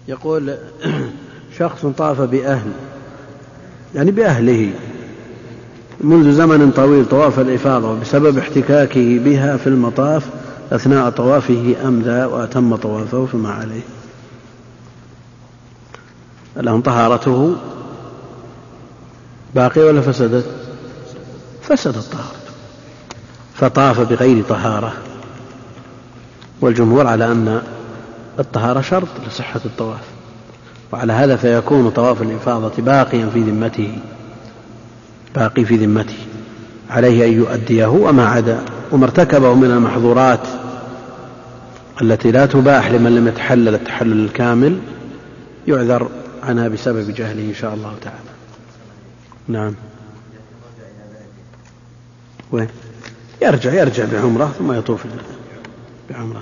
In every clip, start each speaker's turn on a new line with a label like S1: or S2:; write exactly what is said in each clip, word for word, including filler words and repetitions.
S1: يقول شخص طاف بأهل يعني بأهله منذ زمن طويل طواف الإفاضة، وبسبب احتكاكه بها في المطاف أثناء طوافه أمدى وأتم طوافه، فما عليه؟ لهم طهارته باقي ولا فسدت؟ فسدت طهارته، فطاف بغير طهارة، والجمهور على أن الطهارة شرط لصحة الطواف، وعلى هذا فيكون طواف الإفاضة باقيا في ذمته باقي في ذمته عليه أن يؤديه، وما عدا وما ارتكبه من المحظورات التي لا تباح لمن لم يتحلل التحلل الكامل يعذر عنها بسبب جهله إن شاء الله تعالى. نعم. وين؟ يرجع يرجع بعمره ثم يطوف بعمره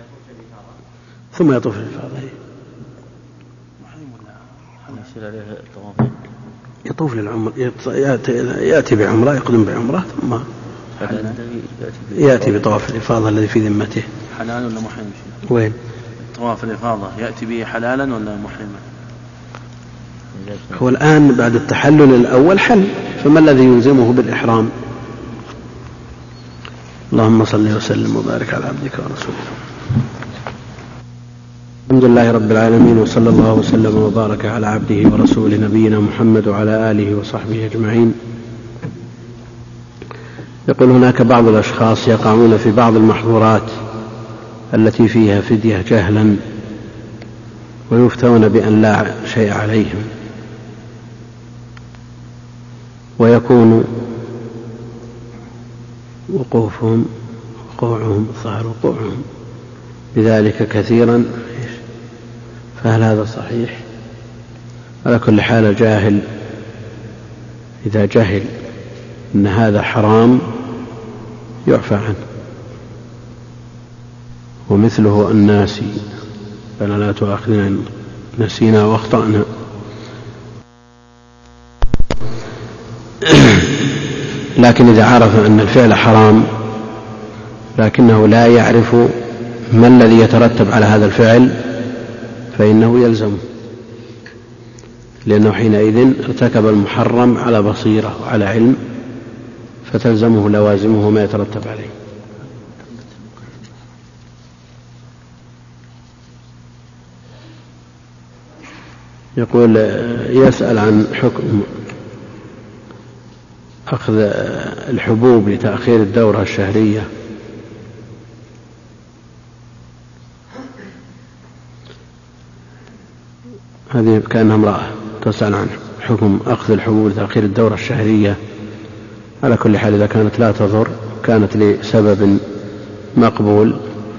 S1: ثم يطوف الإفاضة. يطوف للعمر، يأتي بعمره، يقدم بعمره ثم يأتي بطواف الإفاضة الذي في ذمته.
S2: حلال ولا محرم؟
S1: وين؟
S2: طواف الإفاضة يأتي به حلالا ولا محرما؟
S1: هو الآن بعد التحلل الأول حل، فما الذي يلزمه بالإحرام؟ اللهم صل وسلم وبارك على عبدك ورسولك. الحمد لله رب العالمين، وصلى الله وسلم وبارك على عبده ورسوله نبينا محمد وعلى آله وصحبه أجمعين. يقول هناك بعض الأشخاص يقعون في بعض المحظورات التي فيها فدية جهلا، ويفتون بأن لا شيء عليهم، ويكون وقوفهم وقوعهم ظهر وقوعهم بذلك كثيرا، فهل هذا صحيح؟ على كل حال الجاهل إذا جهل أن هذا حرام يعفى عنه، ومثله الناسي فلا لا تؤاخذنا نسينا واخطأنا. لكن إذا عرف أن الفعل حرام لكنه لا يعرف ما الذي يترتب على هذا الفعل فإنه يلزمه، لأنه حينئذ ارتكب المحرم على بصيرة وعلى علم، فتلزمه لوازمه ما يترتب عليه. يقول يسأل عن حكم أخذ الحبوب لتأخير الدورة الشهرية. هذه كأنها امرأة تسأل عن حكم أخذ الحبوب لتأخير الدورة الشهرية. على كل حال إذا كانت لا تضر، كانت لسبب مقبول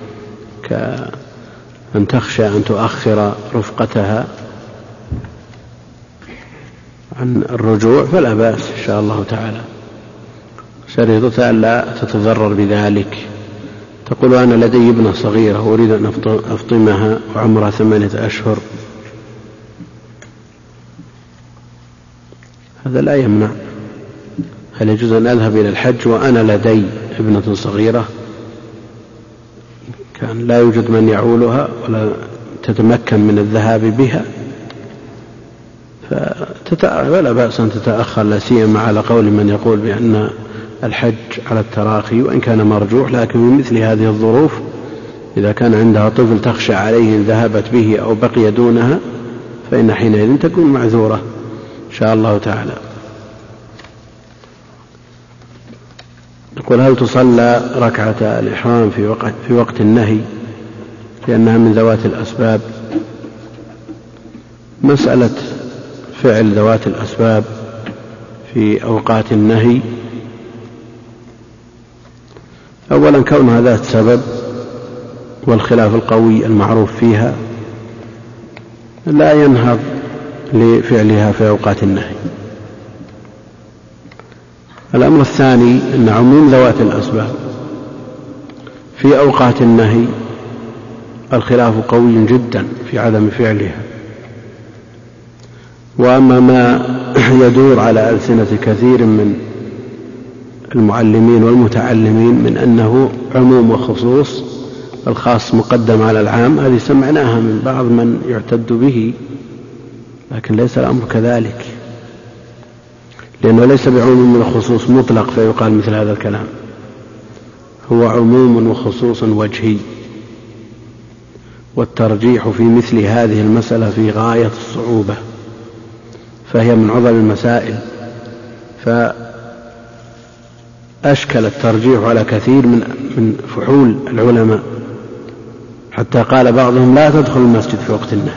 S1: كأن تخشى أن تؤخر رفقتها عن الرجوع فلا بأس إن شاء الله تعالى، شريطة لا تتضرر بذلك. تقول أنا لدي ابنة صغيرة أريد أن أفطمها وعمرها ثمانية أشهر، هذا لا يمنع. هل يجوز أن أذهب إلى الحج وأنا لدي ابنة صغيرة كان لا يوجد من يعولها ولا تتمكن من الذهاب بها؟ فلا بأس أن تتأخر، لا سيما على قول من يقول بأن الحج على التراخي وإن كان مرجوح، لكن من مثل هذه الظروف إذا كان عندها طفل تخشى عليه إن ذهبت به أو بقي دونها فإن حينئذ تكون معذورة إن شاء الله تعالى. يقول هل تصلى ركعة الإحرام في وقت, في وقت النهي لأنها من ذوات الأسباب؟ مسألة فعل ذوات الأسباب في أوقات النهي، أولا كونها ذات سبب والخلاف القوي المعروف فيها لا ينهض لفعلها في أوقات النهي. الأمر الثاني أن عموم ذوات الأسباب في أوقات النهي الخلاف قوي جدا في عدم فعلها. وأما ما يدور على ألسنة كثير من المعلمين والمتعلمين من أنه عموم وخصوص الخاص مقدم على العام، هذه سمعناها من بعض من يعتد به، لكن ليس الأمر كذلك، لأنه ليس بعموم الخصوص مطلق فيقال مثل هذا الكلام، هو عموم وخصوص وجهي، والترجيح في مثل هذه المسألة في غاية الصعوبة، فهي من عظم المسائل، فأشكل الترجيح على كثير من من فحول العلماء، حتى قال بعضهم لا تدخل المسجد في وقت النهي،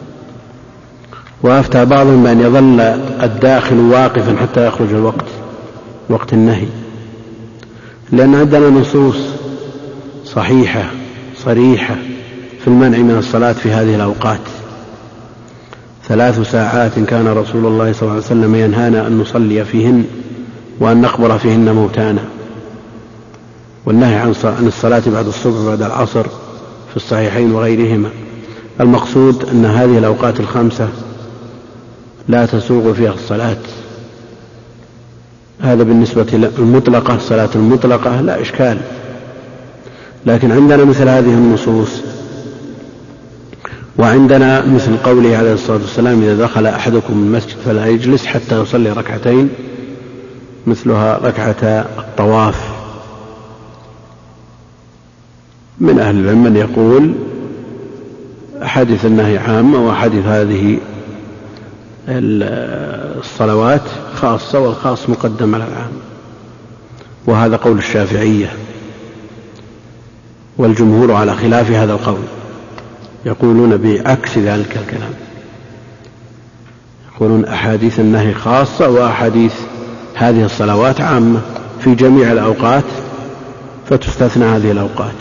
S1: وأفتى بعضهم بأن يظل الداخل واقفا حتى يخرج الوقت وقت النهي، لأن عندنا نصوص صحيحة صريحة في المنع من الصلاة في هذه الأوقات. ثلاث ساعات كان رسول الله صلى الله عليه وسلم ينهانا أن نصلي فيهن وأن نقبر فيهن موتانا، والنهي عن الصلاة بعد الصبح وبعد العصر في الصحيحين وغيرهما. المقصود أن هذه الأوقات الخمسة لا تسوغ فيها الصلاة، هذا بالنسبة للمطلقة، الصلاة المطلقة لا إشكال. لكن عندنا مثل هذه النصوص، وعندنا مثل قوله عليه الصلاة والسلام إذا دخل أحدكم المسجد فلا يجلس حتى يصلي ركعتين مثلها ركعة الطواف. من أهل العلم من يقول أحاديث النهي عامة وأحاديث هذه الصلوات خاصة، والخاص مقدم على العام، وهذا قول الشافعية، والجمهور على خلاف هذا القول، يقولون بعكس ذلك الكلام، يقولون أحاديث النهي خاصة وأحاديث هذه الصلوات عامة في جميع الأوقات، فتستثنى هذه الأوقات.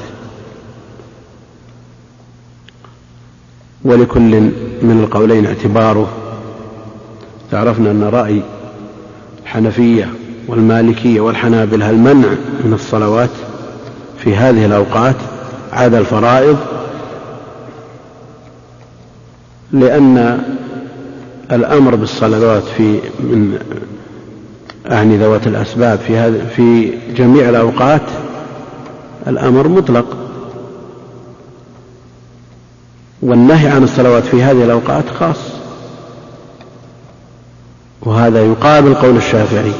S1: ولكل من القولين اعتباره. تعرفنا أن رأي الحنفية والمالكية والحنابلة المنع من الصلوات في هذه الأوقات عدا الفرائض، لأن الأمر بالصلوات في من أعني ذوات الأسباب في هذا في جميع الأوقات الأمر مطلق، والنهي عن الصلوات في هذه الأوقات خاص، وهذا يقابل قول الشافعي.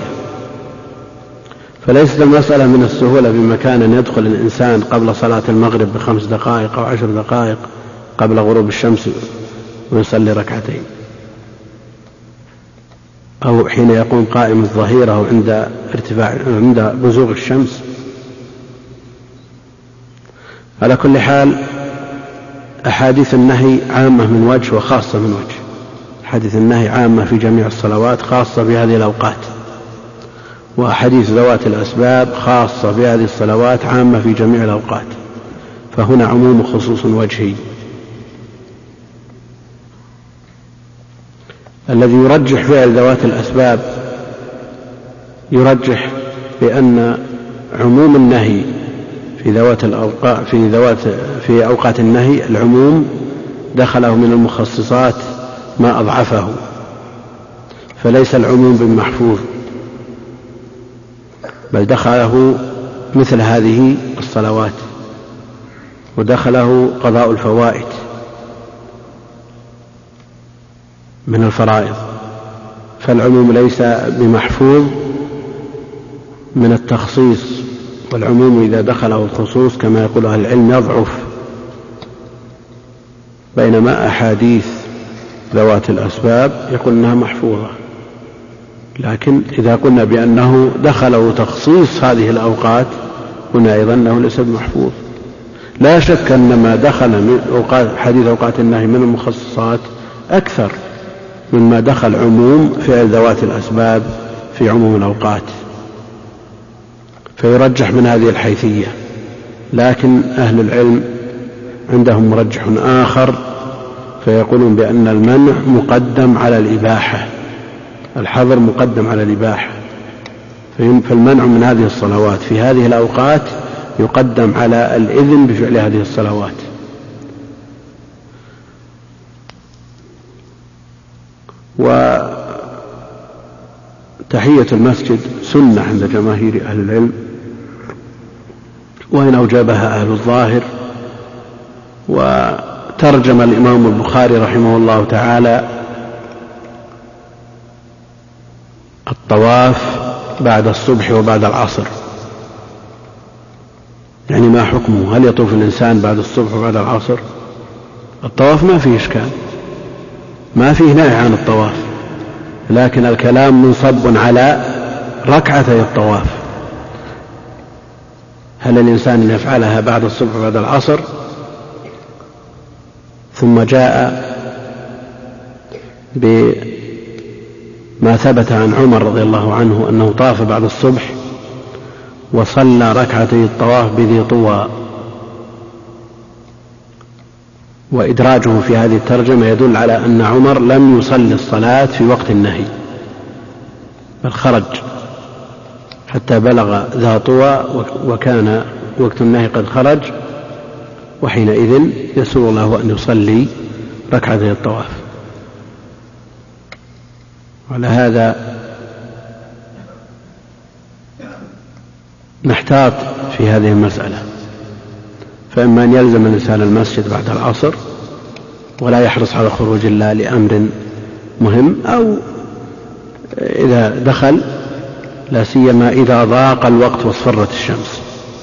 S1: فليست المسألة من السهولة بمكان أن يدخل الإنسان قبل صلاة المغرب بخمس دقائق أو عشر دقائق قبل غروب الشمس ويصلي ركعتين، أو حين يقوم قائم الظهيرة أو عند ارتفاع عند بزوغ الشمس. على كل حال أحاديث النهي عامة من وجه وخاصة من وجه. أحاديث النهي عامة في جميع الصلوات خاصة بهذه الأوقات، وأحاديث ذوات الأسباب خاصة بهذه الصلوات عامة في جميع الأوقات، فهنا عموم خصوص وجهي. الذي يرجح فعل ذوات الأسباب يرجح بأن عموم النهي في ذوات الأوقات في ذوات في أوقات النهي العموم دخله من المخصصات ما أضعفه، فليس العموم بالمحفوظ، بل دخله مثل هذه الصلوات، ودخله قضاء الفوائد من الفرائض، فالعموم ليس بمحفوظ من التخصيص، والعموم إذا دخله الخصوص كما يقول أهل العلم يضعف، بينما أحاديث ذوات الأسباب يقول أنها محفوظة. لكن إذا قلنا بأنه دخله تخصيص هذه الأوقات قلنا أيضا أنه ليس بمحفوظ. لا شك أن ما دخل من أوقات حديث أوقات النهي من المخصصات أكثر مما دخل عموم فعل ذوات الأسباب في عموم الأوقات، فيرجح من هذه الحيثية. لكن أهل العلم عندهم مرجح آخر، فيقولون بأن المنع مقدم على الإباحة، الحظر مقدم على الإباحة، فالمنع من هذه الصلوات في هذه الأوقات يقدم على الإذن بفعل هذه الصلوات. وتحية المسجد سنة عند جماهير أهل العلم، وإن أوجبها أهل الظاهر وترجم الإمام البخاري رحمه الله تعالى الطواف بعد الصبح وبعد العصر، يعني ما حكمه؟ هل يطوف الإنسان بعد الصبح وبعد العصر؟ الطواف ما فيه إشكال، ما فيه نهي عن الطواف، لكن الكلام منصب على ركعتي الطواف. هل الإنسان يفعلها بعد الصبح وبعد العصر ثم جاء بما ثبت عن عمر رضي الله عنه أنه طاف بعد الصبح وصلى ركعتي الطواف بذي طوى، وإدراجه في هذه الترجمة يدل على أن عمر لم يصلي الصلاة في وقت النهي، بل خرج حتى بلغ ذا طوى وكان وقت النهي قد خرج، وحينئذ يسر له أن يصلي ركعتي الطواف. وعلى هذا نحتاط في هذه المسألة، فإما أن يلزم الإنسان المسجد بعد العصر ولا يحرص على خروج إلا لأمر مهم، أو إذا دخل لا سيما إذا ضاق الوقت واصفرت الشمس،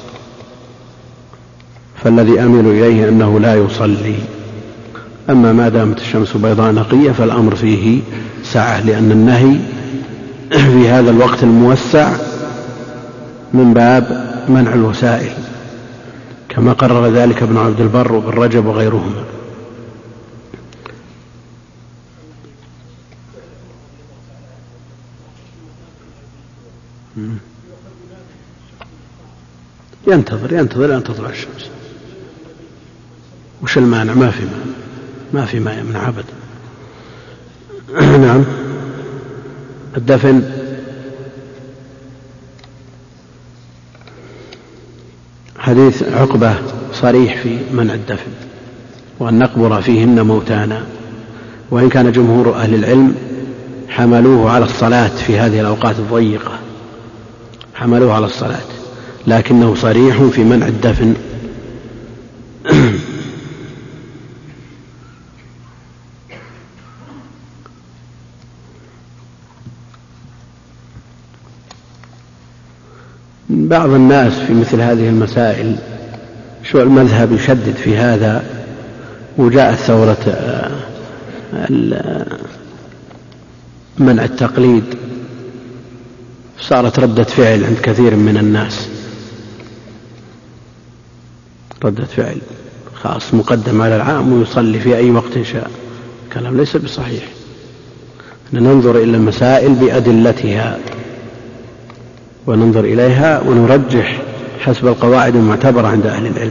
S1: فالذي أميل إليه أنه لا يصلي. أما ما دامت الشمس بيضاء نقية فالأمر فيه سعة، لأن النهي في هذا الوقت الموسع من باب منع الوسائل، كما قرر ذلك ابن عبد البر وابن رجب وغيرهما. ينتظر ينتظر أن تطلع الشمس، وش المانع؟ ما في مانع، ما في ما يمنع أبدا. نعم. الدفن حديث عقبة صريح في منع الدفن وأن نقبر فيهن موتانا، وإن كان جمهور أهل العلم حملوه على الصلاة في هذه الأوقات الضيقة، حملوه على الصلاة، لكنه صريح في منع الدفن. بعض الناس في مثل هذه المسائل شو المذهب يشدد في هذا، وجاءت ثورة منع التقليد، صارت ردة فعل عند كثير من الناس، ردة فعل خاص مقدم على العام ويصلي في أي وقت شاء. كلام ليس بصحيح. ننظر إلى المسائل بأدلتها وننظر إليها ونرجح حسب القواعد المعتبرة عند أهل العلم.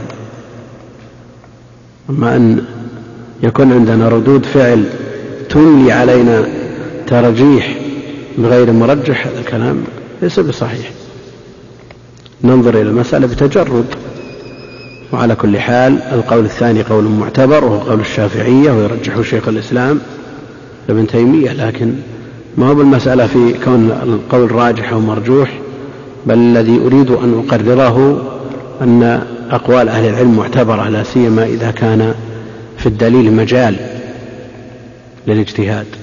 S1: أما أن يكون عندنا ردود فعل تملي علينا ترجيح بغير مرجح، هذا الكلام ليس بصحيح. ننظر إلى المسألة بتجرد. وعلى كل حال القول الثاني قول معتبر وهو قول الشافعية ويرجحه شيخ الإسلام ابن تيمية، لكن ما هو بالمسألة في كون القول راجح أو مرجوح، بل الذي أريد أن أقرره أن أقوال أهل العلم معتبرة، لا سيما إذا كان في الدليل مجال للاجتهاد.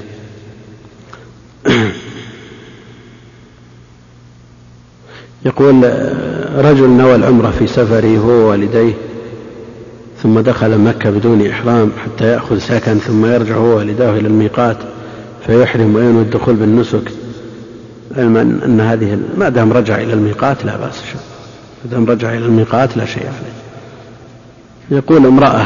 S1: يقول رجل نوى العمرة في سفره هو ووالديه ثم دخل مكة بدون إحرام حتى يأخذ سكن ثم يرجع هو ووالداه إلى الميقات فيحرم وينوي الدخول بالنسك، علما أن هذه ما دام رجع إلى الميقات لا بأس، ما دام رجع إلى الميقات لا شيء عليه. يقول امرأة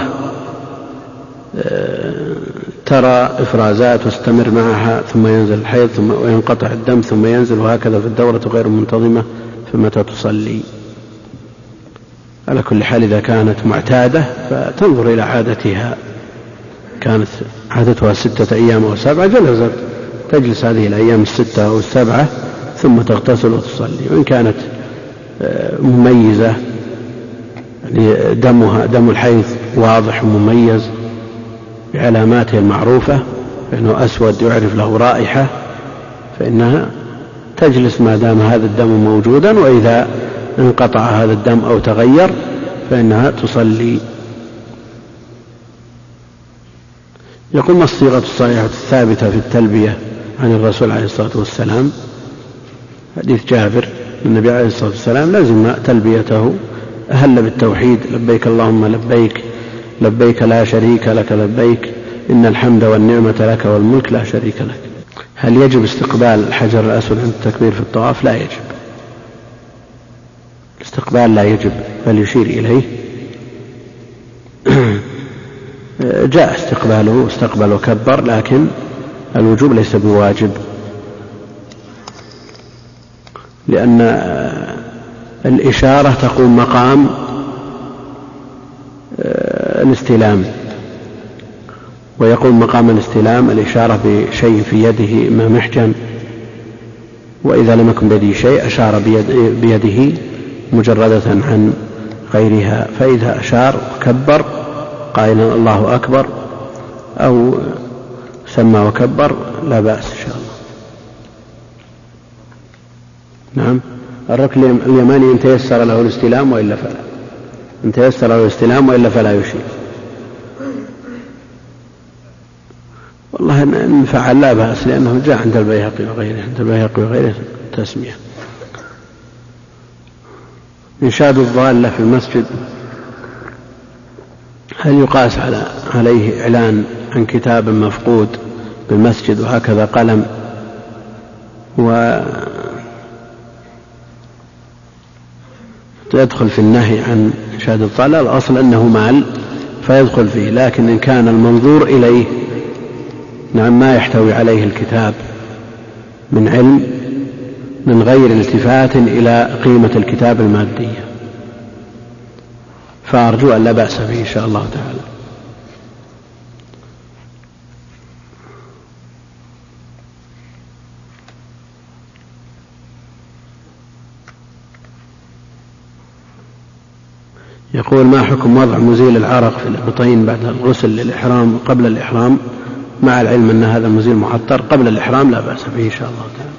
S1: ترى إفرازات واستمر معها ثم ينزل الحيض ثم وينقطع الدم ثم ينزل، وهكذا في الدورة غير منتظمة، فمتى تصلي؟ على كل حال إذا كانت معتادة فتنظر إلى عادتها، كانت عادتها ستة أيام أو سبعة جلست تجلس هذه الأيام الستة أو السبعة ثم تغتسل وتصلي. وإن كانت مميزة يعني دمها دم الحيض واضح ومميز بعلاماته المعروفة فإنه أسود يعرف له رائحة، فإنها تجلس ما دام هذا الدم موجودا، وإذا انقطع هذا الدم أو تغير فإنها تصلي. يقول ما الصيغة الصحيحة الثابتة في التلبية عن الرسول عليه الصلاة والسلام؟ حديث جابر النبي عليه الصلاة والسلام لازم تلبيته، أهل بالتوحيد لبيك اللهم لبيك لبيك لا شريك لك لبيك إن الحمد والنعمة لك والملك لا شريك لك. هل يجب استقبال الحجر الأسود عند التكبير في الطواف؟ لا يجب، الاستقبال لا يجب بل يشير إليه. جاء استقباله استقبل وكبر، لكن الوجوب ليس بواجب، لأن الإشارة تقوم مقام الاستلام، ويقوم مقام الاستلام الإشارة بشيء في يده إما محجن، وإذا لم يكن بيده شيء أشار بيده مجردة عن غيرها، فإذا أشار وكبر قائلا الله أكبر أو سمى وكبر لا بأس إن شاء الله. نعم. الركن اليماني إن تيسر له الاستلام وإلا فلا، إن تيسر له الاستلام وإلا فلا يشير. والله إن فعل لا بأس، لأنه جاء عند البيهقي وغيره عند البيهقي وغيره تسمية. إنشاد الضالة في المسجد هل يقاس على عليه إعلان عن كتاب مفقود بالمسجد وهكذا قلم ويدخل في النهي عن إنشاد الضالة؟ الأصل أنه مال فيدخل فيه، لكن إن كان المنظور إليه نعم ما يحتوي عليه الكتاب من علم من غير التفات إلى قيمة الكتاب المادية فأرجو أن لا بأس به إن شاء الله تعالى. يقول ما حكم وضع مزيل العرق في الإبطين بعد الغسل للإحرام قبل الإحرام، مع العلم أن هذا المزيل معطر قبل الإحرام لا بأس به إن شاء الله تعالى.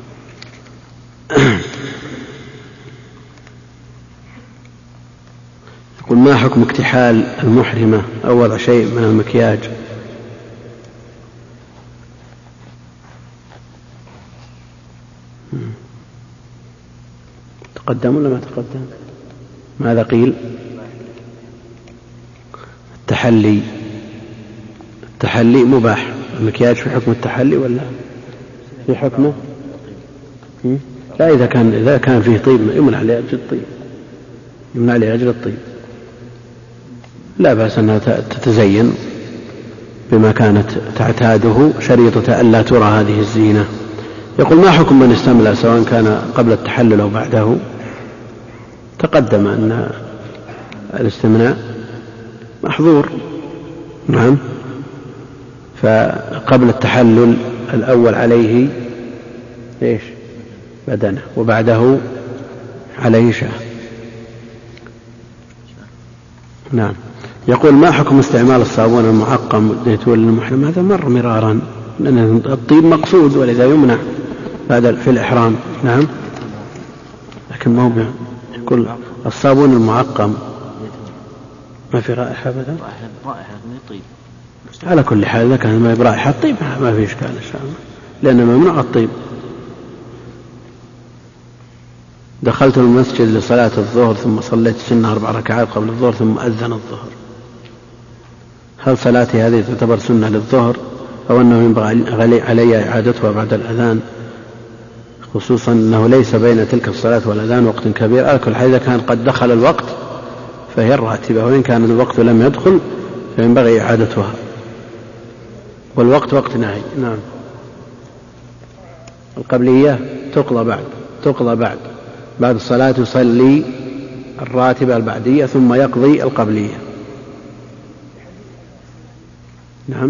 S1: يقول ما حكم اكتحال المحرمة أو وضع شيء من المكياج؟ تقدم ولا ما تقدم؟ ماذا قيل؟ التحلي التحلي مباح، المكياج في حكم التحلي ولا في حكمه؟ لا، إذا كان إذا كان فيه طيب يمنع لأجل الطيب، يمنع لأجل الطيب، لا بأس أنها تتزين بما كانت تعتاده شريطة ألا ترى هذه الزينة. يقول ما حكم من استملأ سواء كان قبل التحلل أو بعده؟ تقدم أن الاستمناء محظور، نعم، فقبل التحلل الأول عليه إيش؟ بدنه، وبعده عليه شاة. نعم. يقول ما حكم استعمال الصابون المعقم ليتولى المحرم؟ هذا مر مرارا، لأن الطيب مقصود ولذا يمنع بعد في الإحرام. نعم، لكن ما هو يقول الصابون المعقم ما في رائحة أبدا،
S2: رائحة من الطيب
S1: على كل حال إذا كان ما برائحة الطيب ما في إشكال إن شاء الله، لأنه ممنوع الطيب. دخلت المسجد لصلاة الظهر ثم صليت سنة أربع ركعات قبل الظهر ثم أذن الظهر، هل صلاتي هذه تعتبر سنة للظهر أو أنه ينبغي علي إعادتها بعد الأذان، خصوصا أنه ليس بين تلك الصلاة والأذان وقت كبير؟ على كل حال إذا كان قد دخل الوقت فهي الراتبة، وإن كان الوقت لم يدخل فينبغي إعادتها، والوقت وقت نهي. نعم. القبلية تقضى بعد تقضى بعد بعد الصلاة يصلي الراتبة البعدية ثم يقضي القبلية. نعم،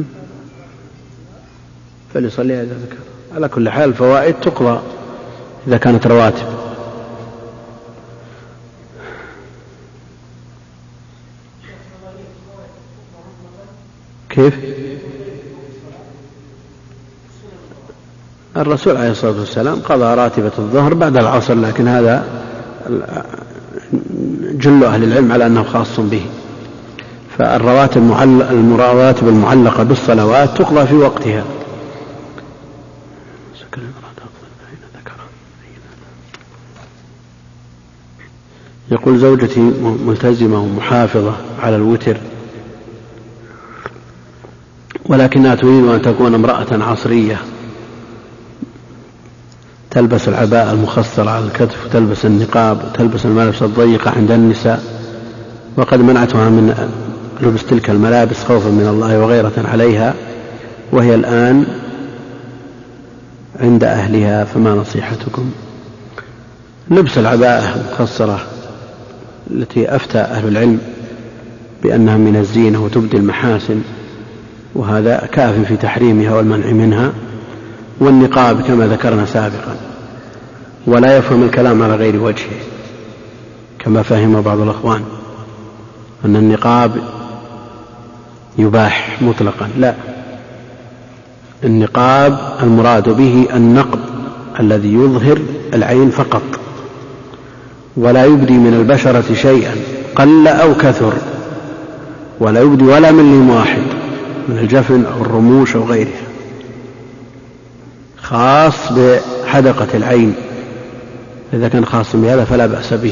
S1: فليصليها إذا ذكر. على كل حال الفوائد تقضى إذا كانت رواتب. كيف؟ الرسول عليه الصلاة والسلام قضى راتبة الظهر بعد العصر، لكن هذا جل أهل العلم على أنه خاص به، فالرواتب المراتب المعلقة بالصلوات تقضى في وقتها. يقول زوجتي ملتزمة ومحافظة على الوتر، ولكنها تريد أن تكون امرأة عصرية تلبس العباءة المخصرة على الكتف وتلبس النقاب وتلبس الملابس الضيقة عند النساء، وقد منعتها من لبس تلك الملابس خوفا من الله وغيرة عليها، وهي الآن عند أهلها، فما نصيحتكم؟ لبس العباءة المخصرة التي أفتى أهل العلم بأنها من الزينة وتبدي المحاسن، وهذا كاف في تحريمها والمنع منها، والنقاب كما ذكرنا سابقا، ولا يفهم الكلام على غير وجهه كما فهم بعض الأخوان أن النقاب يباح مطلقا. لا، النقاب المراد به النقب الذي يظهر العين فقط، ولا يبدي من البشرة شيئا قل أو كثر، ولا يبدي ولا ملي واحد من الجفن أو الرموش أو غيرها، خاص بحدقة العين. إذا كان خاصا بهذا فلا بأس به،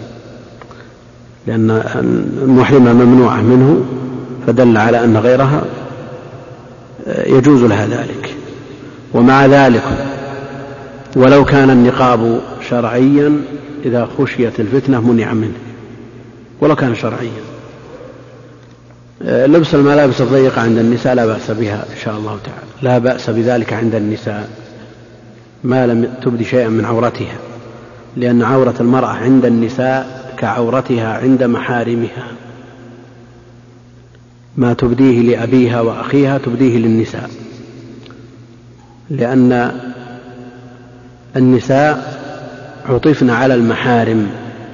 S1: لأن المحرمة ممنوعة منه، فدل على أن غيرها يجوز لها ذلك. ومع ذلك ولو كان النقاب شرعيا إذا خشيت الفتنة منع منه، ولو كان شرعيا. لبس الملابس الضيقة عند النساء لا بأس بها إن شاء الله تعالى، لا بأس بذلك عند النساء ما لم تبدي شيئا من عورتها، لأن عورة المرأة عند النساء كعورتها عند محارمها، ما تبديه لأبيها وأخيها تبديه للنساء، لأن النساء عطفن على المحارم.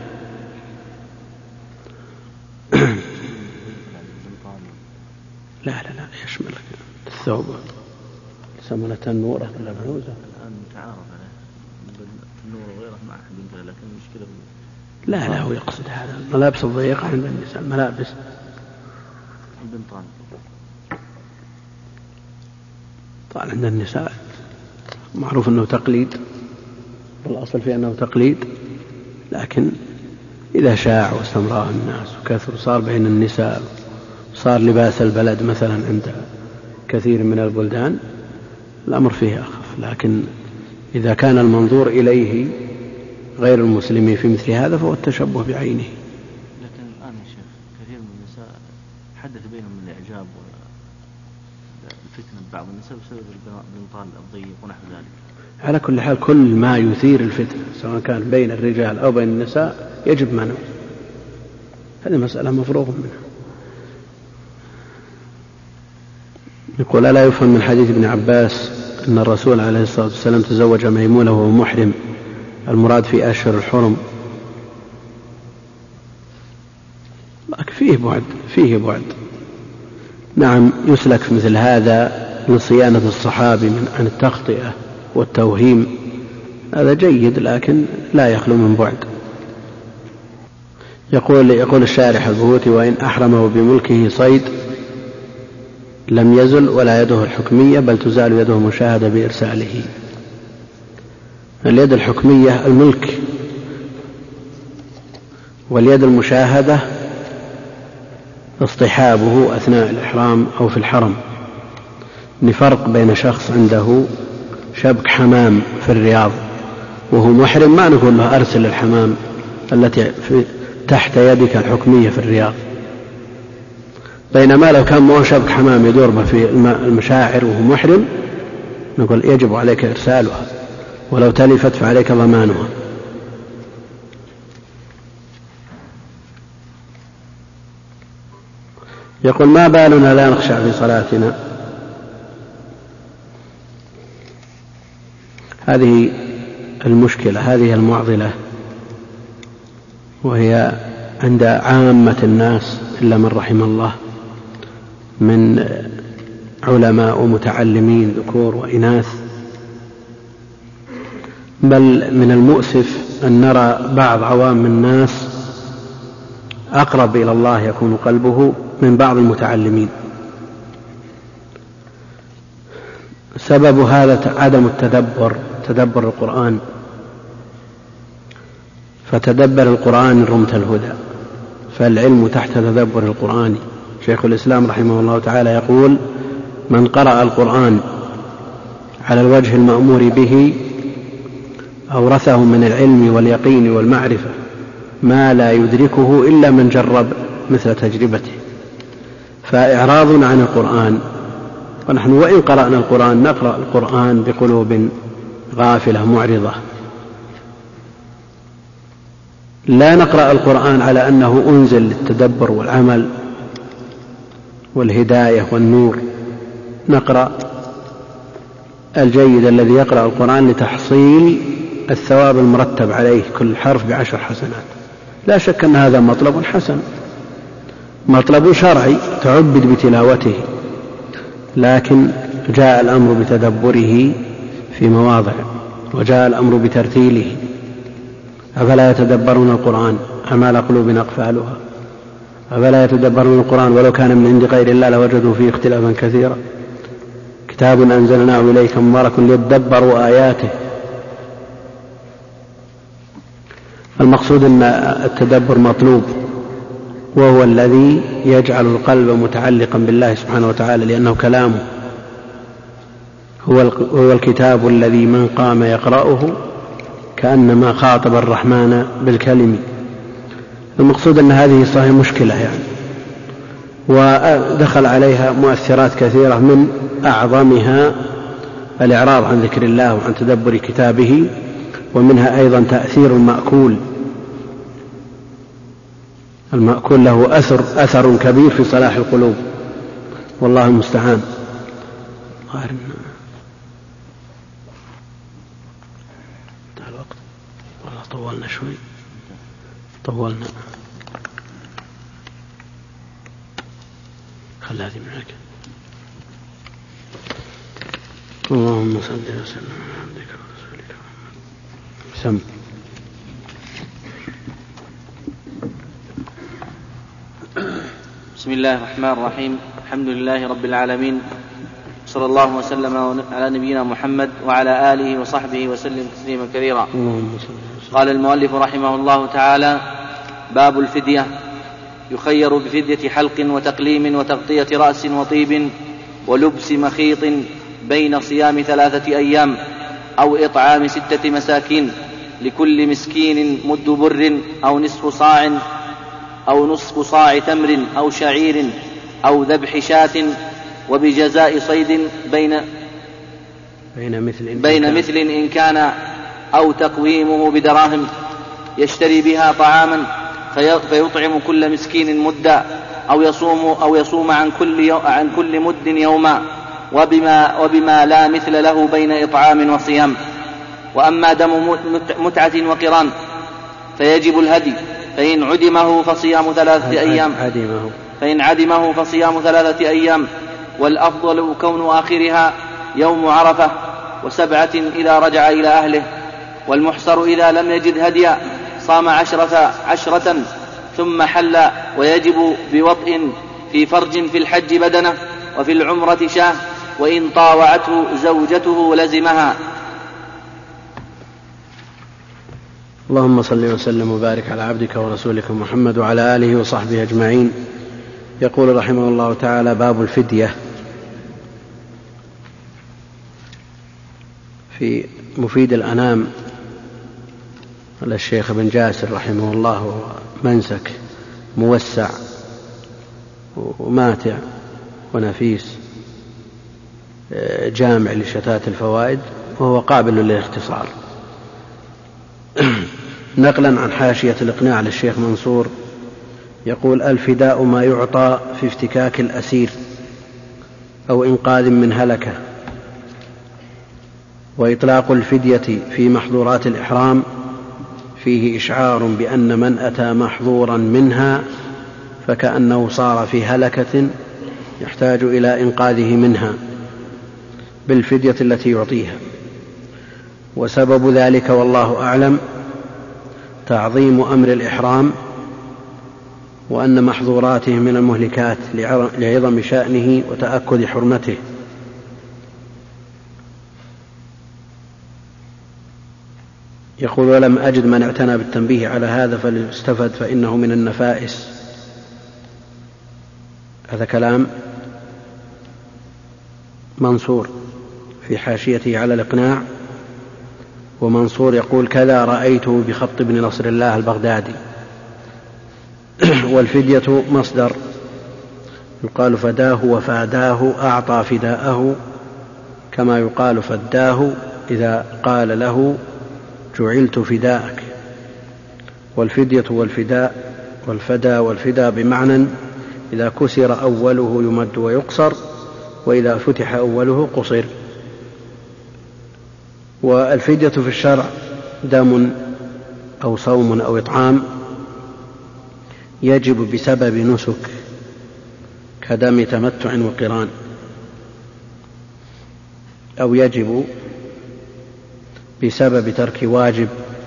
S1: لا لا لا يشمل الثوب يسمونها النورة ولا بنوزة
S2: الآن متعارف عليه النور وغيره ما أحد ينتهي، لكن المشكلة
S1: لا لا هو يقصد هذا الملابس الضيقة عند النساء، الملابس
S2: البنطال
S1: طبعا عند النساء معروف أنه تقليد، والأصل في أنه تقليد، لكن إذا شاع واستمرأ الناس وكثر صار بين النساء صار لباس البلد مثلا عند كثير من البلدان الأمر فيه أخف. لكن إذا كان المنظور إليه غير المسلمين في مثل هذا فهو التشبه بعينه.
S2: لكن الآن يا شيخ كثير من النساء حدث بينهم من الإعجاب والفتنة بعض النساء بسبب البنطال الضيق ونحو ذلك.
S1: على كل حال كل ما يثير الفتنة سواء كان بين الرجال أو بين النساء يجب منعه، هذه مسألة مفروغ منها. يقول لا يفهم من حديث ابن عباس أن الرسول عليه الصلاة والسلام تزوج ميمونة وهو محرم، المراد في أشهر الحرم. فيه بعد فيه بعد نعم يسلك في مثل هذا لصيانة الصحابي عن التخطئة والتوهيم، هذا جيد، لكن لا يخلو من بعد. يقول يقول الشارح البهوتي وإن أحرمه بملكه صيد لم يزل ولا يده الحكمية بل تزال يده المشاهدة بإرساله. اليد الحكمية الملك، واليد المشاهدة اصطحابه أثناء الإحرام أو في الحرم. نفرق بين شخص عنده شبك حمام في الرياض وهو محرم ما نقول له أرسل الحمام التي تحت يدك الحكمية في الرياض، بينما لو كان معه شبك حمام يدور به في المشاعر وهو محرم نقول يجب عليك إرسالها، ولو تلفت فعليك ضمانها. يقول ما بالنا لا نخشع في صلاتنا؟ هذه المشكلة، هذه المعضلة، وهي عند عامة الناس إلا من رحم الله من علماء ومتعلمين ذكور وإناث. بل من المؤسف أن نرى بعض عوام الناس أقرب إلى الله يكون قلبه من بعض المتعلمين. سبب هذا عدم التدبر، تدبر القرآن، فتدبر القرآن إن رمت الهدى، فالعلم تحت تدبر القرآن. شيخ الإسلام رحمه الله تعالى يقول: من قرأ القرآن على الوجه المأمور به أورثه من العلم واليقين والمعرفة ما لا يدركه إلا من جرب مثل تجربته. فإعراض عن القرآن، ونحن وإن قرأنا القرآن نقرأ القرآن بقلوب غافلة معرضة، لا نقرأ القرآن على أنه أنزل للتدبر والعمل والهداية والنور، نقرأ الجيد الذي يقرأ القرآن لتحصيل الثواب المرتب عليه، كل حرف بعشر حسنات. لا شك أن هذا مطلب حسن، مطلب شرعي تعبد بتلاوته، لكن جاء الأمر بتدبره في مواضع، وجاء الأمر بترتيله. أفلا يتدبرون القرآن أم على قلوب أقفالها؟ أفلا يتدبرون القرآن ولو كان من عند غير الله لوجدوا فيه اختلافا كثيرا. كتاب أنزلناه إليك مبارك ليدبروا آياته. المقصود أن التدبر مطلوب، وهو الذي يجعل القلب متعلقا بالله سبحانه وتعالى، لأنه كلامه، هو الكتاب الذي من قام يقرأه كأنما خاطب الرحمن بالكلم. المقصود أن هذه صحيح مشكلة يعني، ودخل عليها مؤثرات كثيرة، من أعظمها الإعراض عن ذكر الله وعن تدبر كتابه، ومنها أيضا تأثير المأكول. المأكول له أثر, أثر كبير في صلاح القلوب، والله المستعان. الوقت والله طولنا شوي، طولنا. خل هذه معك. اللهم صل وسلم على عبدك ورسولك سم.
S2: بسم الله الرحمن الرحيم. الحمد لله رب العالمين، صلى الله وسلم على نبينا محمد وعلى آله وصحبه وسلم تسليما كثيرا. قال المؤلف رحمه الله تعالى: باب الفدية. يخير بفدية حلق وتقليم وتغطية رأس وطيب ولبس مخيط بين صيام ثلاثة أيام أو إطعام ستة مساكين، لكل مسكين مد بر أو نصف صاع أو نصف صاع تمر أو شعير أو ذبح شاة، وبجزاء صيد بين
S1: بين مثل
S2: بين مثل إن كان، أو تقويمه بدراهم يشتري بها طعاما فيطعم كل مسكين مدا، أو يصوم أو يصوم عن كل عن كل مد يوما، وبما وبما لا مثل له بين إطعام وصيام. وأما دم متعة وقران فيجب الهدي، فإن عدمه فصيام ثلاثة أيام فإن عدمه فصيام ثلاثة أيام، والأفضل كون آخرها يوم عرفة، وسبعة إذا رجع إلى أهله. والمحصر إذا لم يجد هديا صام عشرة, عشرة ثم حل، ويجب بوطء في فرج في الحج بدنه، وفي العمرة شاه، وإن طاوعته زوجته لزمها.
S1: اللهم صل وسلم وبارك على عبدك ورسولك محمد وعلى آله وصحبه أجمعين. يقول رحمه الله تعالى: باب الفدية. في مفيد الأنام على الشيخ ابن جاسر رحمه الله منسك موسع وماتع ونفيس جامع لشتات الفوائد، وهو قابل للاختصار. نقلا عن حاشية الإقناع للشيخ منصور يقول: الفداء ما يعطى في افتكاك الأسير أو إنقاذ من هلكة. وإطلاق الفدية في محظورات الإحرام فيه إشعار بأن من أتى محظورا منها فكأنه صار في هلكة يحتاج إلى إنقاذه منها بالفدية التي يعطيها. وسبب ذلك والله أعلم تعظيم أمر الإحرام وأن محظوراته من المهلكات لعظم شأنه وتأكد حرمته. يقول: ولم أجد من اعتنى بالتنبيه على هذا فليستفد فإنه من النفائس. هذا كلام منصور في حاشيته على الإقناع، ومنصور يقول: كذا رأيته بخط ابن نصر الله البغدادي. والفدية مصدر يقال فداه وفاداه، أعطى فداءه، كما يقال فداه إذا قال له جعلت فداءك. والفدية والفداء والفدى والفدى بمعنى إذا كسر أوله يمد ويقصر، وإذا فتح أوله قصر. والفدية في الشرع دم أو صوم أو إطعام يجب بسبب نسك كدم تمتع وقران، أو يجب بسبب ترك واجب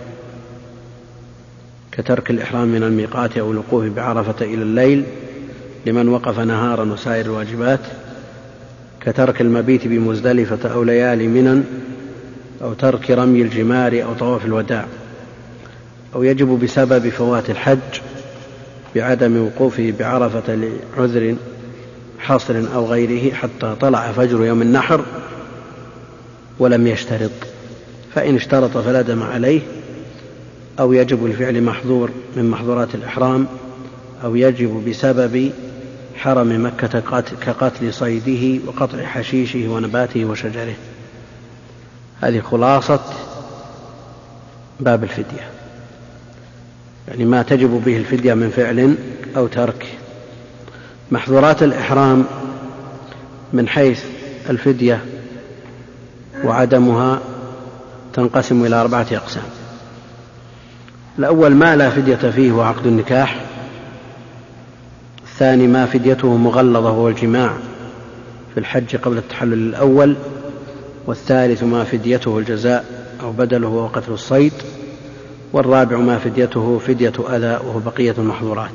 S1: كترك الإحرام من الميقات أو الوقوف بعرفة إلى الليل لمن وقف نهارا وسائر الواجبات، كترك المبيت بمزدلفة أو ليالي منى، أو ترك رمي الجمار أو طواف الوداع. أو يجب بسبب فوات الحج بعدم وقوفه بعرفة لعذر حصر أو غيره حتى طلع فجر يوم النحر ولم يشترط، فإن اشترط فلا دم عليه. أو يجب لفعل محظور من محظورات الإحرام، أو يجب بسبب حرم مكة كقتل صيده وقطع حشيشه ونباته وشجره. هذه خلاصة باب الفدية، يعني ما تجب به الفدية من فعل أو ترك. محظورات الإحرام من حيث الفدية وعدمها تنقسم إلى أربعة أقسام. الأول ما لا فدية فيه وعقد النكاح. الثاني ما فديته مغلظة وهو الجماع في الحج قبل التحلل الأول. والثالث ما فديته الجزاء أو بدله وهو قتل الصيد. والرابع ما فديته فدية أذى وهو بقية المحظورات.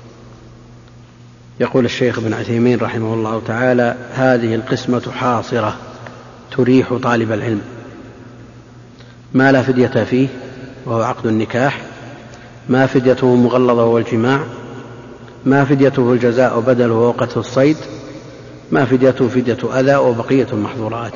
S1: يقول الشيخ ابن عثيمين رحمه الله تعالى: هذه القسمة حاصرة تريح طالب العلم. ما لا فدية فيه وهو عقد النكاح، ما فديته مغلظة وهو الجماع، ما فديته الجزاء أو بدله وهو قتل الصيد، ما فديته فدية أذى وبقية المحظورات.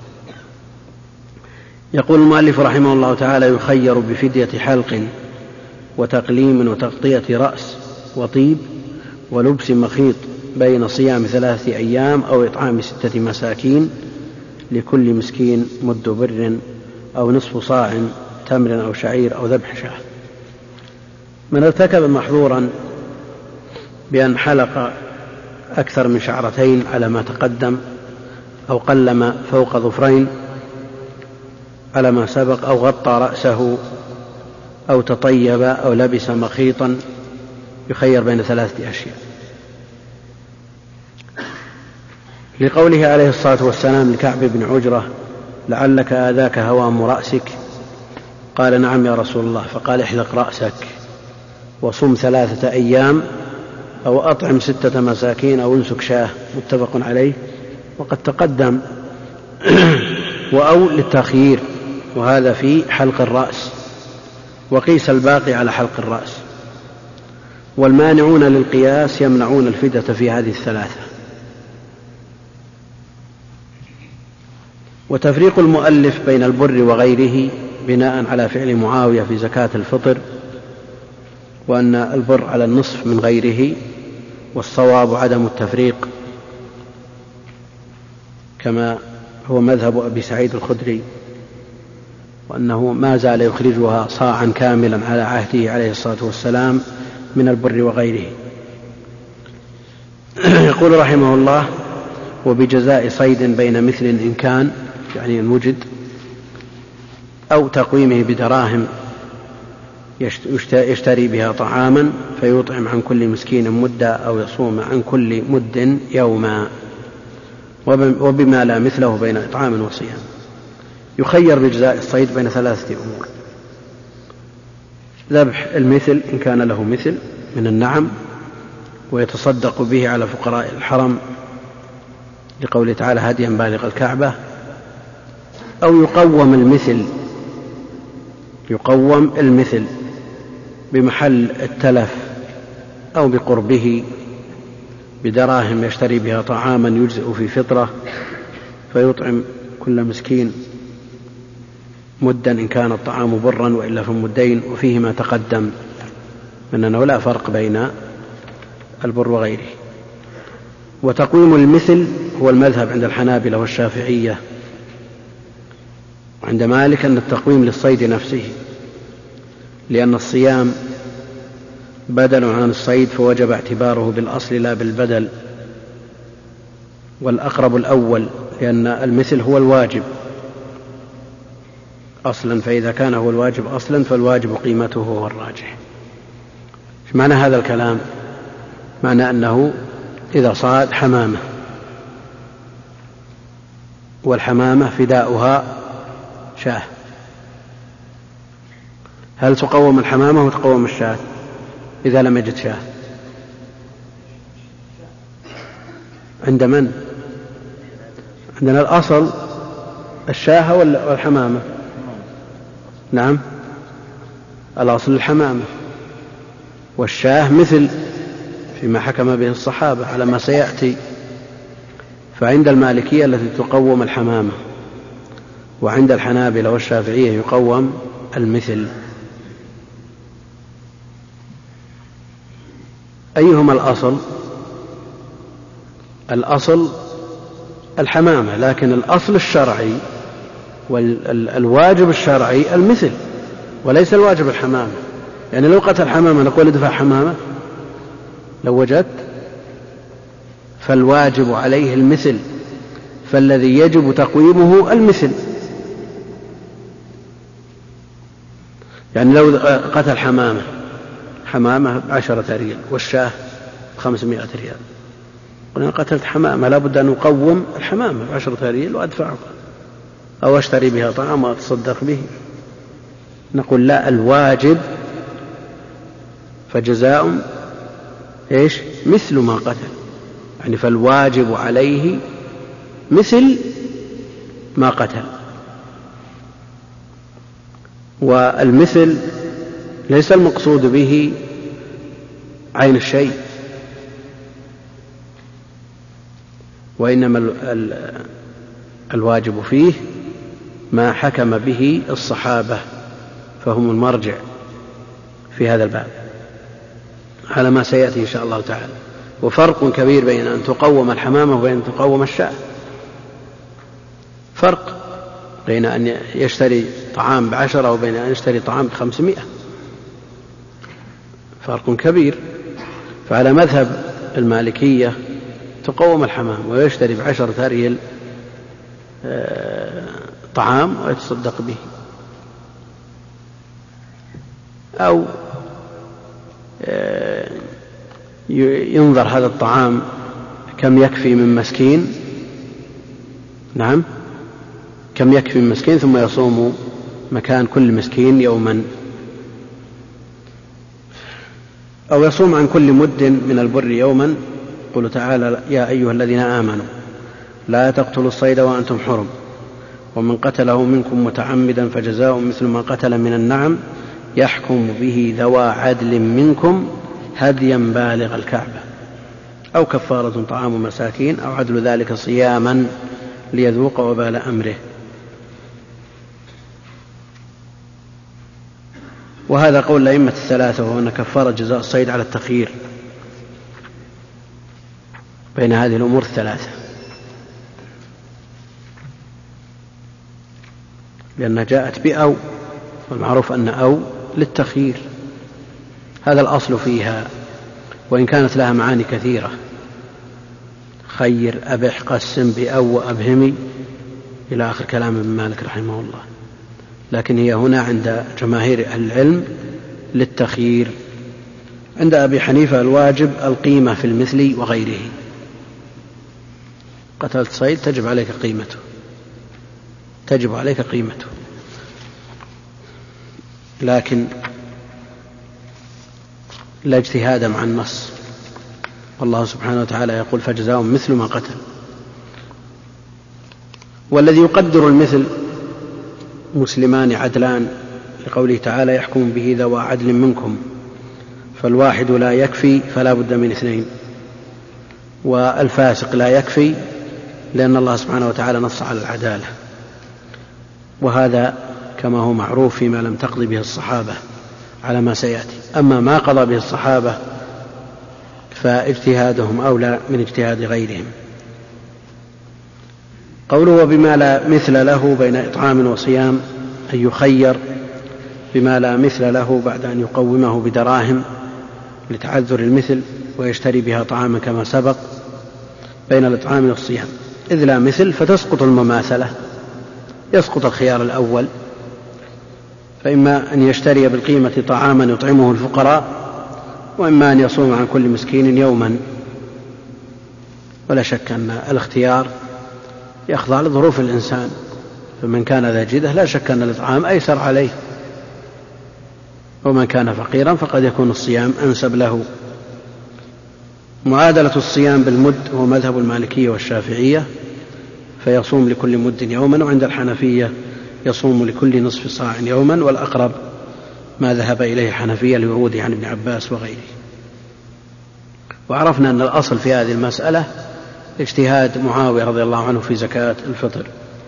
S1: يقول المؤلف رحمه الله تعالى: يخير بفدية حلق وتقليم وتغطية رأس وطيب ولبس مخيط بين صيام ثلاثة أيام أو إطعام ستة مساكين لكل مسكين مد بر أو نصف صاع تمر أو شعير أو ذبح شاة. من ارتكب محظورا بأن حلق أكثر من شعرتين على ما تقدم، أو قلم فوق ظفرين على ما سبق، أو غطى رأسه، أو تطيب، أو لبس مخيطا، يخير بين ثلاثة أشياء، لقوله عليه الصلاة والسلام لكعب بن عجرة: لعلك آذاك هوام رأسك؟ قال: نعم يا رسول الله. فقال: احلق رأسك وصم ثلاثة أيام، أو أطعم ستة مساكين، أو انسك شاه. متفق عليه. وقد تقدم وأو للتخيير، وهذا في حلق الرأس، وقيس الباقي على حلق الرأس. والمانعون للقياس يمنعون الفدية في هذه الثلاثة. وتفريق المؤلف بين البر وغيره بناء على فعل معاوية في زكاة الفطر، وأن البر على النصف من غيره، والصواب عدم التفريق كما هو مذهب أبي سعيد الخدري، وأنه ما زال يخرجها صاعا كاملا على عهده عليه الصلاة والسلام من البر وغيره. يقول رحمه الله: وبجزاء صيد بين مثل إن كان، يعني إن وجد، أو تقويمه بدراهم يشتري بها طعاما فيطعم عن كل مسكين مدا، أو يصوم عن كل مد يوما، وبما لا مثله بين إطعام وصيام. يخير بجزاء الصيد بين ثلاثة أمور: ذبح المثل إن كان له مثل من النعم، ويتصدق به على فقراء الحرم لقوله تعالى هديا بالغ الكعبة، أو يقوم المثل يقوم المثل بمحل التلف أو بقربه بدراهم يشتري بها طعاما يجزئ في فطرة فيطعم كل مسكين مدا إن كان الطعام برا وإلا في مدين، وفيه ما تقدم من أنه لا فرق بين البر وغيره. وتقويم المثل هو المذهب عند الحنابلة والشافعية، وعند مالك أن التقويم للصيد نفسه، لأن الصيام بدل عن الصيد فوجب اعتباره بالأصل لا بالبدل، والأقرب الأول لأن المثل هو الواجب أصلا، فإذا كان هو الواجب أصلا فالواجب قيمته هو الراجح. معنى هذا الكلام؟ معنى أنه إذا صاد حمامة والحمامة فداؤها شاه، هل تقوم الحمامة وتقوم الشاة إذا لم يجد شاه؟ عند من؟ عندنا الأصل الشاه والحمامة. نعم، الأصل الحمامة، والشاه مثل فيما حكم به الصحابة على ما سيأتي. فعند المالكية التي تقوم الحمامة، وعند الحنابلة والشافعية يقوم المثل. أيهما الأصل؟ الأصل الحمامة، لكن الأصل الشرعي والواجب الشرعي المثل وليس الواجب الحمامة. يعني لو قتل حمامة نقول ادفع حمامة لو وجدت، فالواجب عليه المثل، فالذي يجب تقويمه المثل. يعني لو قتل حمامة حمامة بعشرة ريال والشاه خمسمائة ريال، قلنا قتلت حمامة لا بد أن أقوم الحمامة بعشرة ريال وأدفعها، أو أشتري بها طعام وأتصدق به. نقول لا، الواجب فجزاء إيش؟ مثل ما قتل، يعني فالواجب عليه مثل ما قتل. والمثل ليس المقصود به عين الشيء، وإنما الواجب فيه ما حكم به الصحابة، فهم المرجع في هذا الباب على ما سيأتي إن شاء الله تعالى. وفرق كبير بين أن تقوم الحمامة وبين أن تقوم الشاة، فرق بين أن يشتري طعام بعشرة وبين أن يشتري طعام بخمسمائة، فرق كبير. فعلى مذهب المالكية تقوم الحمام ويشتري بعشرة ريال طعام ويتصدق به، أو ينظر هذا الطعام كم يكفي من مسكين، نعم كم يكفي من مسكين، ثم يصوم مكان كل مسكين يوما، أو يصوم عن كل مد من البر يوما. قل تعالى يا أيها الذين آمنوا لا تقتلوا الصيد وأنتم حرم، ومن قتله منكم متعمدا فجزاء مثل ما قتل من النعم يحكم به ذوى عدل منكم هديا بالغ الكعبة، أو كفارة طعام مساكين، أو عدل ذلك صياما ليذوق وبال أمره. وهذا قول الأئمة الثلاثة، وهو أن كفارة جزاء الصيد على التخيير بين هذه الأمور الثلاثة، لأنها جاءت بأو، والمعروف أن أو للتخيير، هذا الأصل فيها، وإن كانت لها معاني كثيرة، خير، أبح، قسم، بأو، وأبهمي، إلى آخر كلام ابن مالك رحمه الله، لكن هي هنا عند جماهير أهل العلم للتخيير. عند أبي حنيفة الواجب القيمة في المثل وغيره، قتلت صيد تجب عليك قيمته، تجب عليك قيمته، لكن لا اجتهاد مع النص، والله سبحانه وتعالى يقول فجزاهم مثل ما قتل. والذي يقدر المثل مسلمان عدلان، لقوله تعالى يحكم به ذوى عدل منكم، فالواحد لا يكفي فلا بد من اثنين، والفاسق لا يكفي لأن الله سبحانه وتعالى نص على العدالة، وهذا كما هو معروف فيما لم تقضي به الصحابة على ما سيأتي. أما ما قضى به الصحابة فاجتهادهم أولى من اجتهاد غيرهم. قوله وبما لا مثل له بين إطعام وصيام، أن يخير بما لا مثل له بعد أن يقومه بدراهم لتعذر المثل ويشتري بها طعاما كما سبق بين الإطعام والصيام، إذ لا مثل فتسقط المماثلة، يسقط الخيار الأول، فإما أن يشتري بالقيمة طعاما يطعمه الفقراء، وإما أن يصوم عن كل مسكين يوما. ولا شك أن الاختيار يخضع لظروف الإنسان، فمن كان ذا جدة لا شك أن الإطعام أيسر عليه، ومن كان فقيرا فقد يكون الصيام أنسب له. معادلة الصيام بالمد هو مذهب المالكية والشافعية، فيصوم لكل مد يوما، وعند الحنفية يصوم لكل نصف صاع يوما، والأقرب ما ذهب إليه الحنفية لوروده عن ابن عباس وغيره. وعرفنا أن الأصل في هذه المسألة اجتهاد معاوية رضي الله عنه في زكاة الفطر.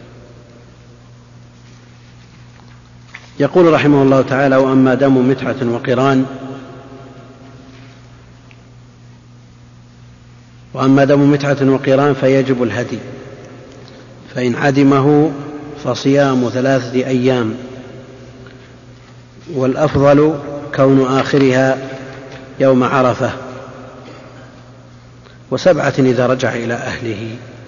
S1: يقول رحمه الله تعالى وأما دم متعة وقران وأما دم متعة وقران فيجب الهدي، فإن عدمه فصيام ثلاثة أيام، والأفضل كون آخرها يوم عرفة، وسبعة إذا رجع إلى أهله.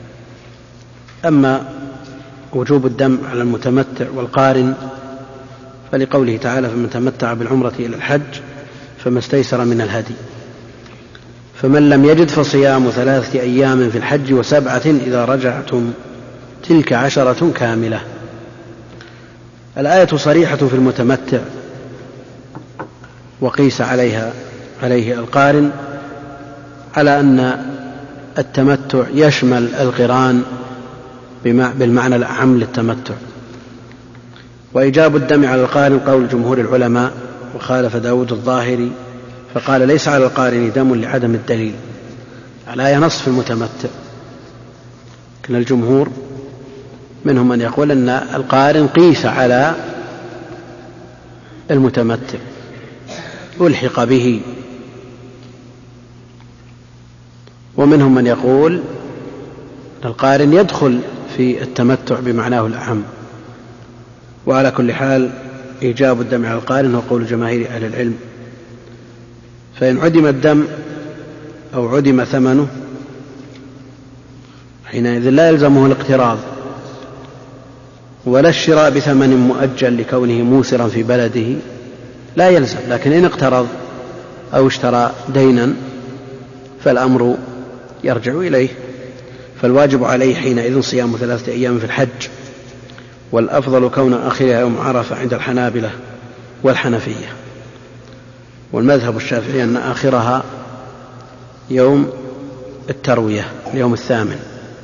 S1: أما وجوب الدم على المتمتع والقارن فلقوله تعالى فمن تمتع بالعمرة إلى الحج فما استيسر من الهدي، فمن لم يجد فصيام ثلاثة أيام في الحج وسبعة إذا رجعتم تلك عشرة كاملة. الآية صريحة في المتمتع، وقيس عليها عليه القارن على أن التمتع يشمل القران بالمعنى الأعم للتمتع. وإيجاب الدم على القارن قول جمهور العلماء، وخالف داود الظاهري فقال ليس على القارن دم لعدم الدليل. الآية نص في المتمتع، لكن الجمهور منهم من يقول أن القارن قيس على المتمتع ألحق به، ومنهم من يقول القارن يدخل في التمتع بمعناه الأعم. وعلى كل حال إيجاب الدم على القارن هو قول جماهير أهل العلم. فإن عدم الدم أو عدم ثمنه حينئذ لا يلزمه الاقتراض ولا الشراء بثمن مؤجل لكونه موسرا في بلده، لا يلزم. لكن إن اقترض أو اشترى دينا فالأمر يرجع إليه، فالواجب عليه حينئذ صيام ثلاثة أيام في الحج، والأفضل كون آخرها يوم عرفة عند الحنابلة والحنفية. والمذهب الشافعي أن آخرها يوم التروية اليوم الثامن.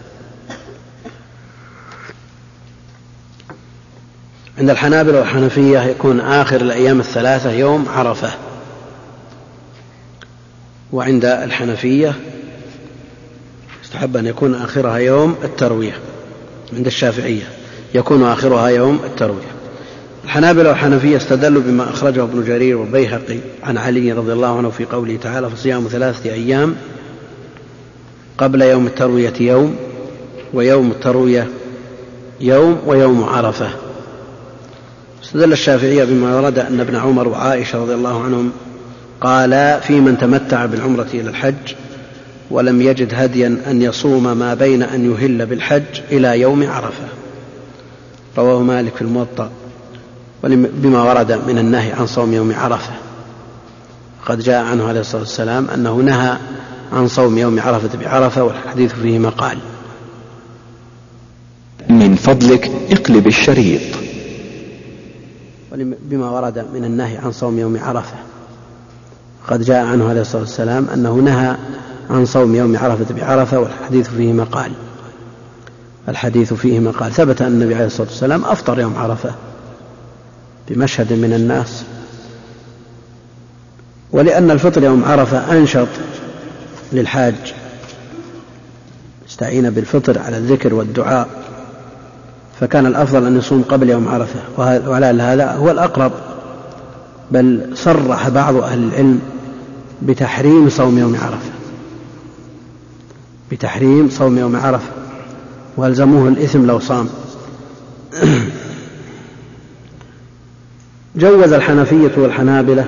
S1: عند الحنابلة والحنفية يكون آخر الأيام الثلاثة يوم عرفة، وعند الحنفية يستحب أن يكون آخرها يوم التروية، عند الشافعية يكون آخرها يوم التروية. الحنابلة والحنفية استدلوا بما أخرجه ابن جرير والبيهقي عن علي رضي الله عنه في قوله تعالى فصيام ثلاثة أيام قبل يوم التروية يوم ويوم التروية يوم ويوم عرفة. استدل الشافعية بما ورد أن ابن عمر وعائشة رضي الله عنهم قال في من تمتع بالعمرة إلى الحج ولم يجد هديا أن يصوم ما بين أن يهل بالحج إلى يوم عرفة. رواه مالك في الموطأ. بما ورد من النهي عن صوم يوم عرفة، قد جاء عنه عليه الصلاة والسلام أنه نهى عن صوم يوم عرفة بعرفة، والحديث فيه مقال.
S3: من فضلك اقلب الشريط.
S1: بما ورد من النهي عن صوم يوم عرفة، قد جاء عنه عليه الصلاة والسلام أنه نهى عن صوم يوم عرفة بعرفة، والحديث فيه مقال الحديث فيه مقال ثبت أن النبي عليه الصلاة والسلام أفطر يوم عرفة بمشهد من الناس، ولأن الفطر يوم عرفة أنشط للحاج، استعين بالفطر على الذكر والدعاء، فكان الأفضل أن يصوم قبل يوم عرفة، وعلى هذا هو الأقرب. بل صرح بعض أهل العلم بتحريم صوم يوم عرفة بتحريم صوم يوم عرفة والزموه الإثم لو صام. جوز الحنفية والحنابلة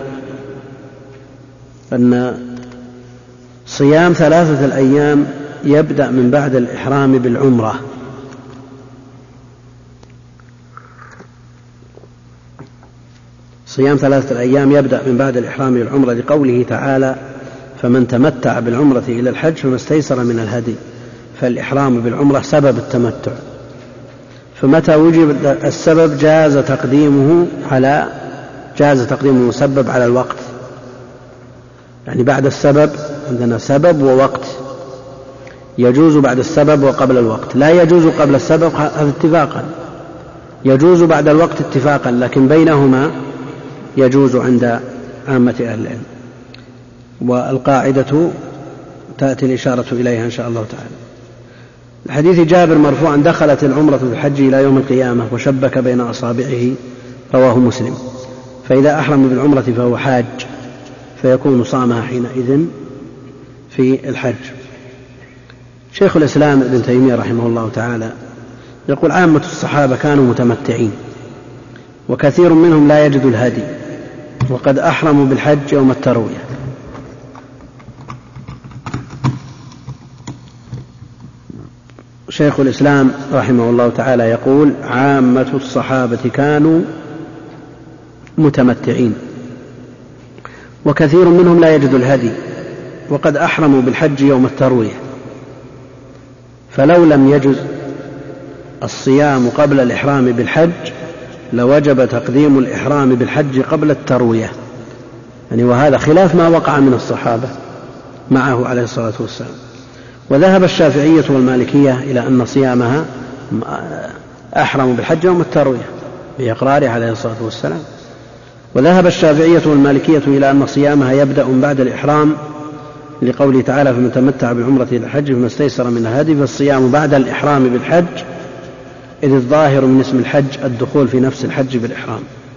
S1: أن صيام ثلاثة الأيام يبدأ من بعد الإحرام بالعمرة، صيام ثلاثة الأيام يبدأ من بعد الإحرام بالعمرة لقوله تعالى: فمن تمتع بالعمرة إلى الحج فما استيسر من الهدي. فالإحرام بالعمرة سبب التمتع، فمتى وجب السبب جاز تقديمه على جاز تقديم المسبب على الوقت. يعني بعد السبب عندنا سبب ووقت، يجوز بعد السبب وقبل الوقت، لا يجوز قبل السبب هذا اتفاقا، يجوز بعد الوقت اتفاقا، لكن بينهما يجوز عند عامة أهل العلم. والقاعدة تأتي الإشارة إليها إن شاء الله تعالى. الحديث جابر مرفوعا: دخلت العمرة في الحج إلى يوم القيامة وشبك بين أصابعه، رواه مسلم. فإذا أحرم بالعمرة فهو حاج، فيكون صامها حينئذ في الحج. شيخ الإسلام ابن تيمية رحمه الله تعالى يقول: عامة الصحابة كانوا متمتعين، وكثير منهم لا يجد الهدي، وقد أحرموا بالحج يوم التروية. شيخ الإسلام رحمه الله تعالى يقول: عامة الصحابة كانوا متمتعين، وكثير منهم لا يجد الهدي، وقد أحرموا بالحج يوم التروية. فلو لم يجز الصيام قبل الإحرام بالحج لوجب تقديم الإحرام بالحج قبل التروية، يعني وهذا خلاف ما وقع من الصحابة معه عليه الصلاة والسلام. وذهب الشافعية والمالكية إلى أن صيامها أحرم بالحج يوم التروية بإقراره عليه الصلاة والسلام. وذهب الشافعية والمالكية إلى أن صيامها يبدأ من بعد الإحرام لقوله تعالى: فمن تمتع بالعمرة إلى الحج فما استيسر من الهدي. فالصيام بعد الإحرام بالحج، إذ الظاهر من اسم الحج الدخول في نفس الحج بالإحرام.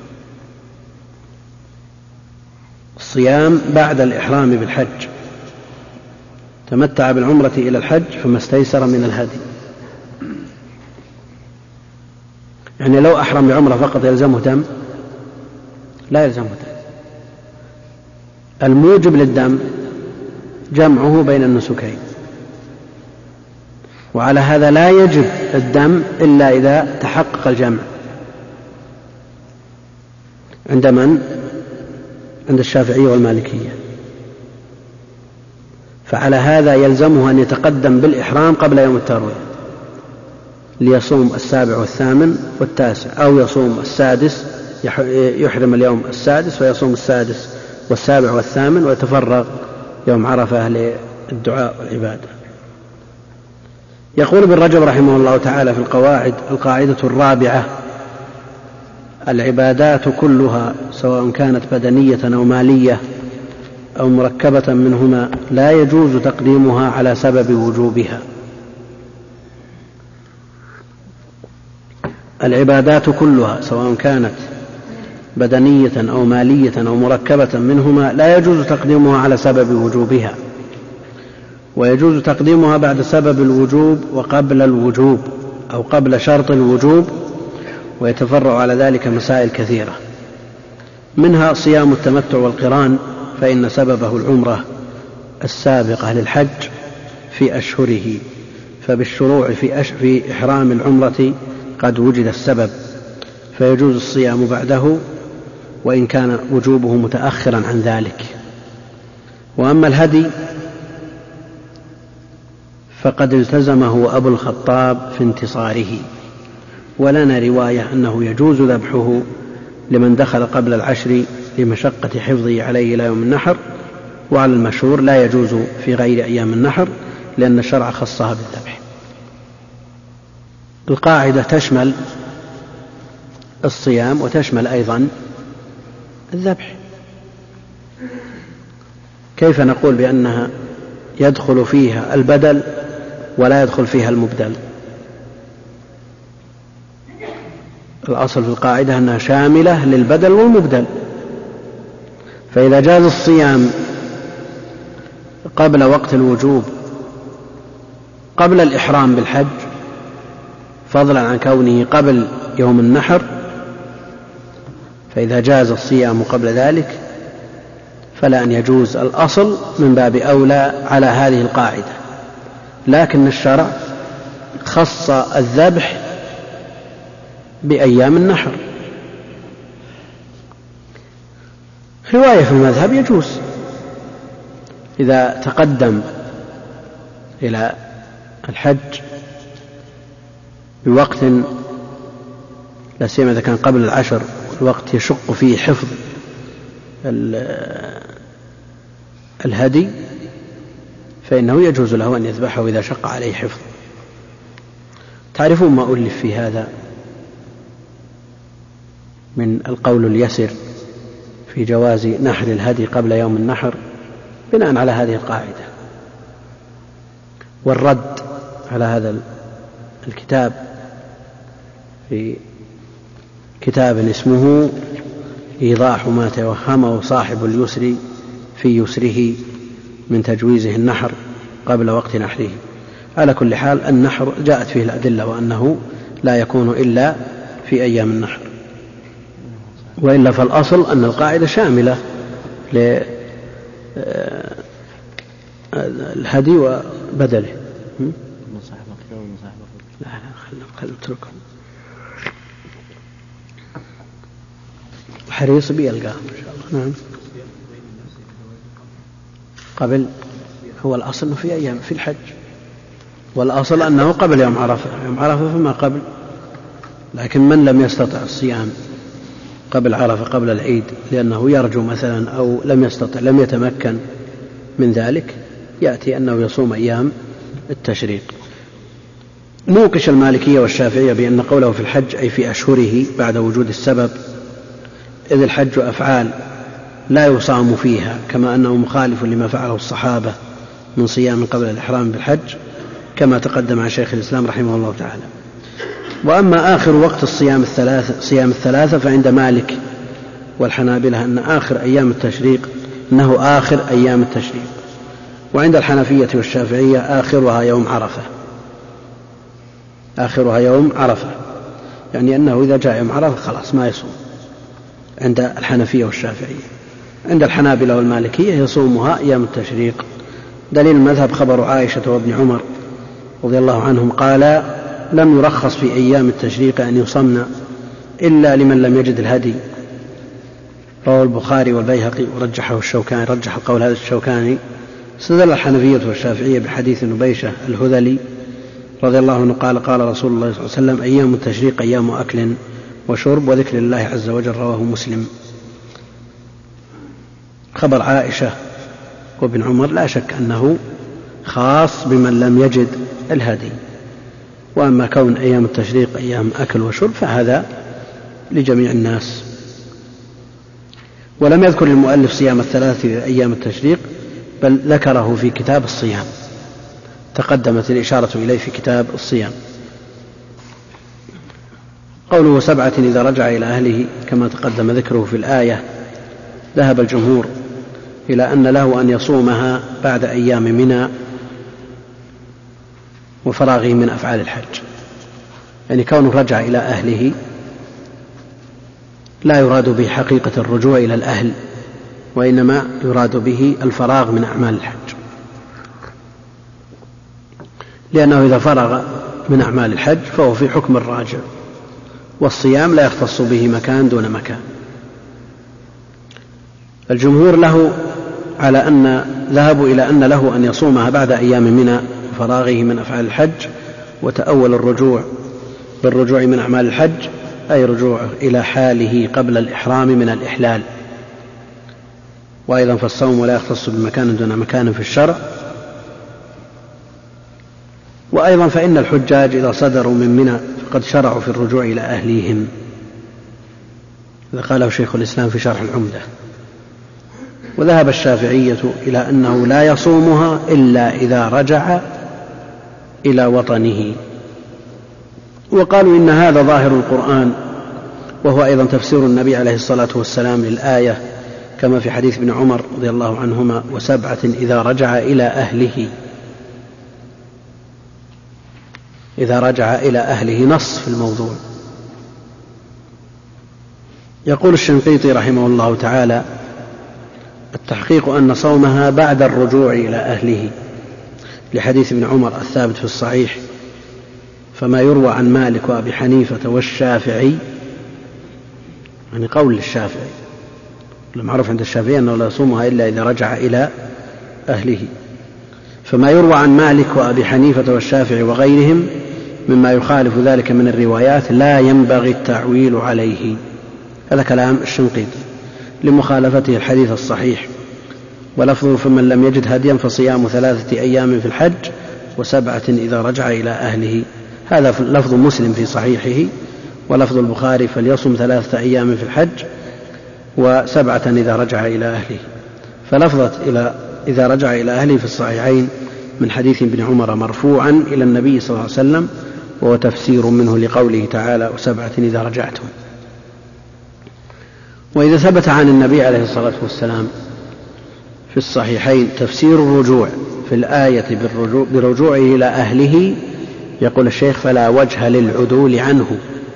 S1: الصيام بعد الإحرام بالحج، تمتع بالعمرة إلى الحج فما استيسر من الهدي. يعني لو أحرم بعمرة فقط يلزمه دم؟ لا يلزمه دم. الموجب للدم جمعه بين النسكين، وعلى هذا لا يجب الدم إلا إذا تحقق الجمع. عند من؟ عند الشافعية والمالكية. فعلى هذا يلزمه أن يتقدم بالإحرام قبل يوم التروية، ليصوم السابع والثامن والتاسع، أو يصوم السادس، يحرم اليوم السادس ويصوم السادس والسابع والثامن، ويتفرغ يوم عرفة للدعاء والعبادة. يقول ابن رجب رحمه الله تعالى في القواعد: القاعدة الرابعة: العبادات كلها سواء كانت بدنية أو مالية أو مركبة منهما لا يجوز تقديمها على سبب وجوبها. العبادات كلها سواء كانت بدنية أو مالية أو مركبة منهما لا يجوز تقديمها على سبب وجوبها، ويجوز تقديمها بعد سبب الوجوب وقبل الوجوب أو قبل شرط الوجوب، ويتفرع على ذلك مسائل كثيرة، منها صيام التمتع والقران، فإن سببه العمرة السابقة للحج في أشهره، فبالشروع في, أش... في إحرام العمرة قد وجد السبب، فيجوز الصيام بعده وإن كان وجوبه متأخرا عن ذلك. وأما الهدي فقد التزمه أبو الخطاب في انتصاره، ولنا رواية أنه يجوز ذبحه لمن دخل قبل العشر لمشقة حفظه عليه إلى يوم النحر، وعلى المشهور لا يجوز في غير أيام النحر لأن الشرع خصها بالذبح. القاعدة تشمل الصيام وتشمل أيضا الذبح. كيف نقول بأنها يدخل فيها البدل ولا يدخل فيها المبدل؟ الأصل في القاعدة أنها شاملة للبدل والمبدل، فإذا جاز الصيام قبل وقت الوجوب قبل الإحرام بالحج فضلا عن كونه قبل يوم النحر، فإذا جاز الصيام قبل ذلك فلا أن يجوز الأصل من باب أولى على هذه القاعدة. لكن الشرع خص الذبح بأيام النحر. رواية في المذهب يجوز إذا تقدم إلى الحج بوقت لا سيما إذا كان قبل العشر الوقت يشق فيه حفظ الهدي فإنه يجوز له أن يذبحه إذا شق عليه حفظ. تعرفون ما ألف في هذا من القول اليسر في جواز نحر الهدي قبل يوم النحر بناء على هذه القاعدة، والرد على هذا الكتاب في كتاب اسمه إيضاح ما توهمه صاحب اليسر في يسره من تجويزه النحر قبل وقت نحره. على كل حال النحر جاءت فيه الأدلة وأنه لا يكون إلا في أيام النحر، وإلا فالأصل أن القاعدة شاملة للهدي وبدله. لا لا خلنا نتركه، حريص بيلقاه إن شاء الله. نعم قبل، هو الأصل أنه في أيام في الحج، والأصل أنه قبل يوم عرفة، يوم عرفة فما قبل. لكن من لم يستطع الصيام قبل عرفة قبل العيد لأنه يرجو مثلا أو لم يستطع لم يتمكن من ذلك يأتي أنه يصوم أيام التشريق. نوقش المالكية والشافعية بأن قوله في الحج أي في أشهره بعد وجود السبب، إذ الحج أفعال لا يصام فيها، كما أنه مخالف لما فعله الصحابة من صيام قبل الإحرام بالحج كما تقدم عن شيخ الإسلام رحمه الله تعالى. وأما آخر وقت الصيام الثلاثة, صيام الثلاثة فعند مالك والحنابلة أن آخر أيام التشريق أنه آخر أيام التشريق، وعند الحنفية والشافعية آخرها يوم عرفة، آخرها يوم عرفة، يعني أنه إذا جاء يوم عرفة خلاص ما يصوم عند الحنفية والشافعية. عند الحنابلة والمالكية يصومها أيام التشريق. دليل المذهب خبر عائشة وابن عمر رضي الله عنهم قال لم يرخص في أيام التشريق أن يصمن إلا لمن لم يجد الهدي. رواه البخاري والبيهقي ورجحه الشوكاني، رجح القول هذا الشوكاني. استدل الحنفية والشافعية بحديث نبيشة الهذلي رضي الله عنه قال قال رسول الله صلى الله عليه وسلم أيام التشريق أيام أكل وشرب وذكر الله عز وجل، رواه مسلم. خبر عائشة وابن عمر لا شك أنه خاص بمن لم يجد الهدي، وأما كون أيام التشريق أيام أكل وشرب فهذا لجميع الناس. ولم يذكر المؤلف صيام الثلاث أيام التشريق بل ذكره في كتاب الصيام، تقدمت الإشارة إليه في كتاب الصيام. قوله سبعة إذا رجع إلى أهله كما تقدم ذكره في الآية، ذهب الجمهور إلى أن له أن يصومها بعد أيام منى وفراغه من أفعال الحج، يعني كونه رجع إلى أهله لا يراد به حقيقة الرجوع إلى الأهل، وإنما يراد به الفراغ من أعمال الحج، لأنه إذا فرغ من أعمال الحج فهو في حكم الراجع، والصيام لا يختص به مكان دون مكان. الجمهور له على أن ذهبوا إلى أن له أن يصومها بعد أيام منى وفراغه من أفعال الحج، وتأول الرجوع بالرجوع من أعمال الحج أي رجوع إلى حاله قبل الإحرام من الإحلال، وأيضا فالصوم لا يختص بمكان دون مكان في الشرع. وأيضا فإن الحجاج إذا صدروا من منى فقد شرعوا في الرجوع إلى أهليهم، هذا قاله شيخ الإسلام في شرح العمدة. وذهب الشافعية إلى أنه لا يصومها إلا إذا رجع إلى وطنه، وقالوا إن هذا ظاهر القرآن، وهو أيضا تفسير النبي عليه الصلاة والسلام للآية كما في حديث ابن عمر رضي الله عنهما: وسبعة إذا رجع إلى أهله. إذا رجع إلى أهله نص في الموضوع. يقول الشنقيطي رحمه الله تعالى: التحقيق أن صومها بعد الرجوع إلى أهله، لحديث ابن عمر الثابت في الصحيح. فما يروى عن مالك وأبي حنيفة والشافعي، يعني قول للشافعي، المعروف عند الشافعي أنه لا يصومها إلا إذا رجع إلى أهله. فما يروى عن مالك وأبي حنيفة والشافعي وغيرهم مما يخالف ذلك من الروايات لا ينبغي التعويل عليه. هذا كلام الشنقيطي لمخالفته الحديث الصحيح. ولفظه: فمن لم يجد هديا فصيام ثلاثة أيام في الحج وسبعة إذا رجع إلى أهله، هذا لفظ مسلم في صحيحه. ولفظ البخاري: فليصم ثلاثة أيام في الحج وسبعة إذا رجع إلى أهله. فلفظة إلى إذا رجع إلى أهله في الصحيحين من حديث ابن عمر مرفوعا إلى النبي صلى الله عليه وسلم، وهو تفسير منه لقوله تعالى: وسبعة إذا رجعتم. وإذا ثبت عن النبي عليه الصلاة والسلام في الصحيحين تفسير الرجوع في الآية برجوعه إلى أهله، يقول الشيخ: فلا وجه للعدول عنه.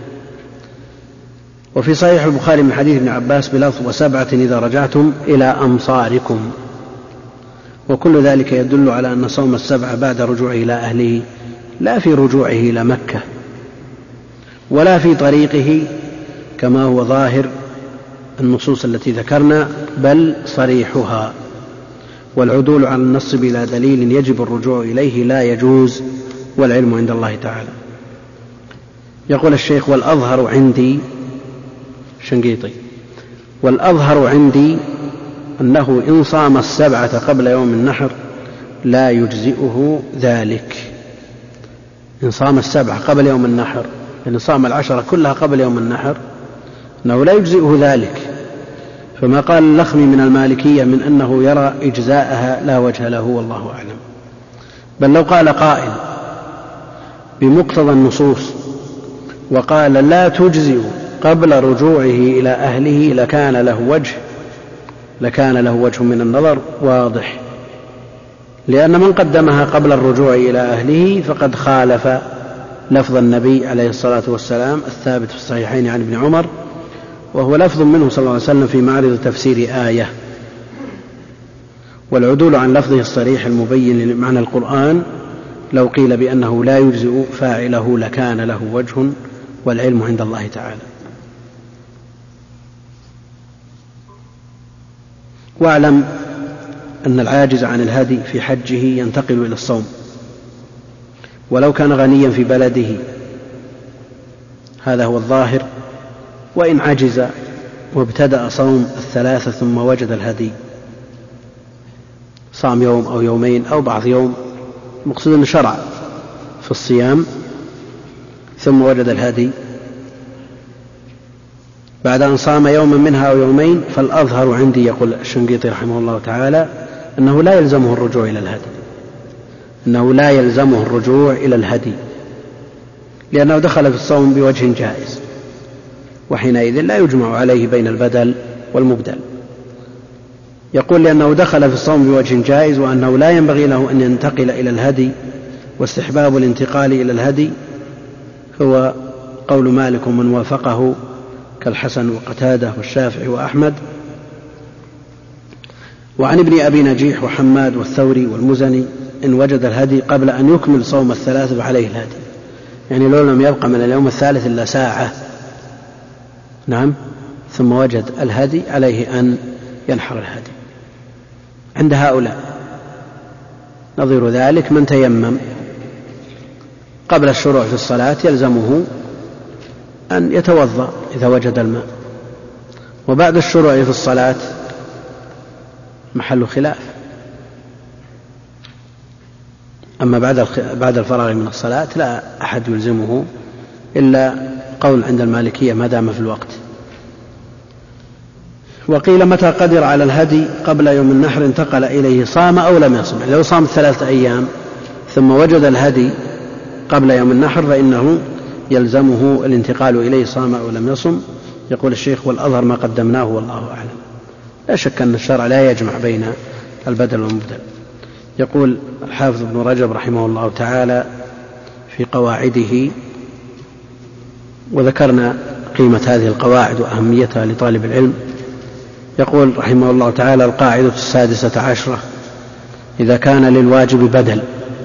S1: وفي صحيح البخاري من حديث ابن عباس بلفظ: وسبعة إذا رجعتم إلى أمصاركم. وكل ذلك يدل على أن صوم السبعة بعد رجوعه إلى أهله لا في رجوعه إلى مكة ولا في طريقه كما هو ظاهر النصوص التي ذكرنا، بل صريحها. والعدول عن النص بلا دليل يجب الرجوع إليه لا يجوز، والعلم عند الله تعالى. يقول الشيخ: والأظهر عندي، شنقيطي، والأظهر عندي أنه إن صام السبعة قبل يوم النحر لا يجزئه ذلك. إن صام السبعة قبل يوم النحر، يعني صام العشرة كلها قبل يوم النحر، أنه لا يجزئه ذلك. فما قال اللخمي من المالكية من أنه يرى إجزاءها لا وجه له، والله أعلم. بل لو قال قائل بمقتضى النصوص وقال لا تجزئ قبل رجوعه إلى أهله لكان له وجه لكان له وجه من النظر واضح، لأن من قدمها قبل الرجوع إلى أهله فقد خالف لفظ النبي عليه الصلاة والسلام الثابت في الصحيحين عن ابن عمر، وهو لفظ منه صلى الله عليه وسلم في معرض تفسير آية. والعدول عن لفظه الصريح المبين لمعنى القرآن لو قيل بأنه لا يجزئ فاعله لكان له وجه، والعلم عند الله تعالى. واعلم أن العاجز عن الهدي في حجه ينتقل إلى الصوم ولو كان غنيا في بلده، هذا هو الظاهر. وإن عجز وابتدأ صوم الثلاثة ثم وجد الهدي، صام يوم أو يومين أو بعض يوم، مقصود أن شرع في الصيام ثم وجد الهدي بعد أن صام يوما منها أو يومين، فالأظهر عندي، يقول الشنقيطي رحمه الله تعالى، أنه لا يلزمه الرجوع إلى الهدي أنه لا يلزمه الرجوع إلى الهدي لأنه دخل في الصوم بوجه جائز، وحينئذ لا يجمع عليه بين البدل والمبدل. يقول لأنه دخل في الصوم بوجه جائز، وأنه لا ينبغي له أن ينتقل إلى الهدي، واستحباب الانتقال إلى الهدي هو قول مالك ومن وافقه كالحسن وقتادة والشافعي وأحمد. وعن ابن أبي نجيح وحماد والثوري والمزني إن وجد الهدي قبل أن يكمل صوم الثلاث فعليه الهدي، يعني لو لم يبقى من اليوم الثالث إلا ساعة، نعم، ثم وجد الهدي عليه أن ينحر الهدي. عند هؤلاء نظير ذلك من تيمم قبل الشروع في الصلاة يلزمه أن يتوضأ إذا وجد الماء، وبعد الشروع في الصلاة محل خلاف. أما بعد بعد الفراغ من الصلاة لا أحد يلزمه إلا قول عند المالكية ما دام في الوقت. وقيل متى قدر على الهدي قبل يوم النحر انتقل إليه صام أو لم يصم. لو صام ثلاثة أيام ثم وجد الهدي قبل يوم النحر فإنه يلزمه الانتقال إليه صام أو لم يصم. يقول الشيخ والأظهر ما قدمناه والله أعلم. لا شك أن الشرع لا يجمع بين البدل والمبدل. يقول الحافظ ابن رجب رحمه الله تعالى في قواعده، وذكرنا قيمة هذه القواعد وأهميتها لطالب العلم، يقول رحمه الله تعالى: القاعدة السادسة عشرة: إذا كان للواجب بدل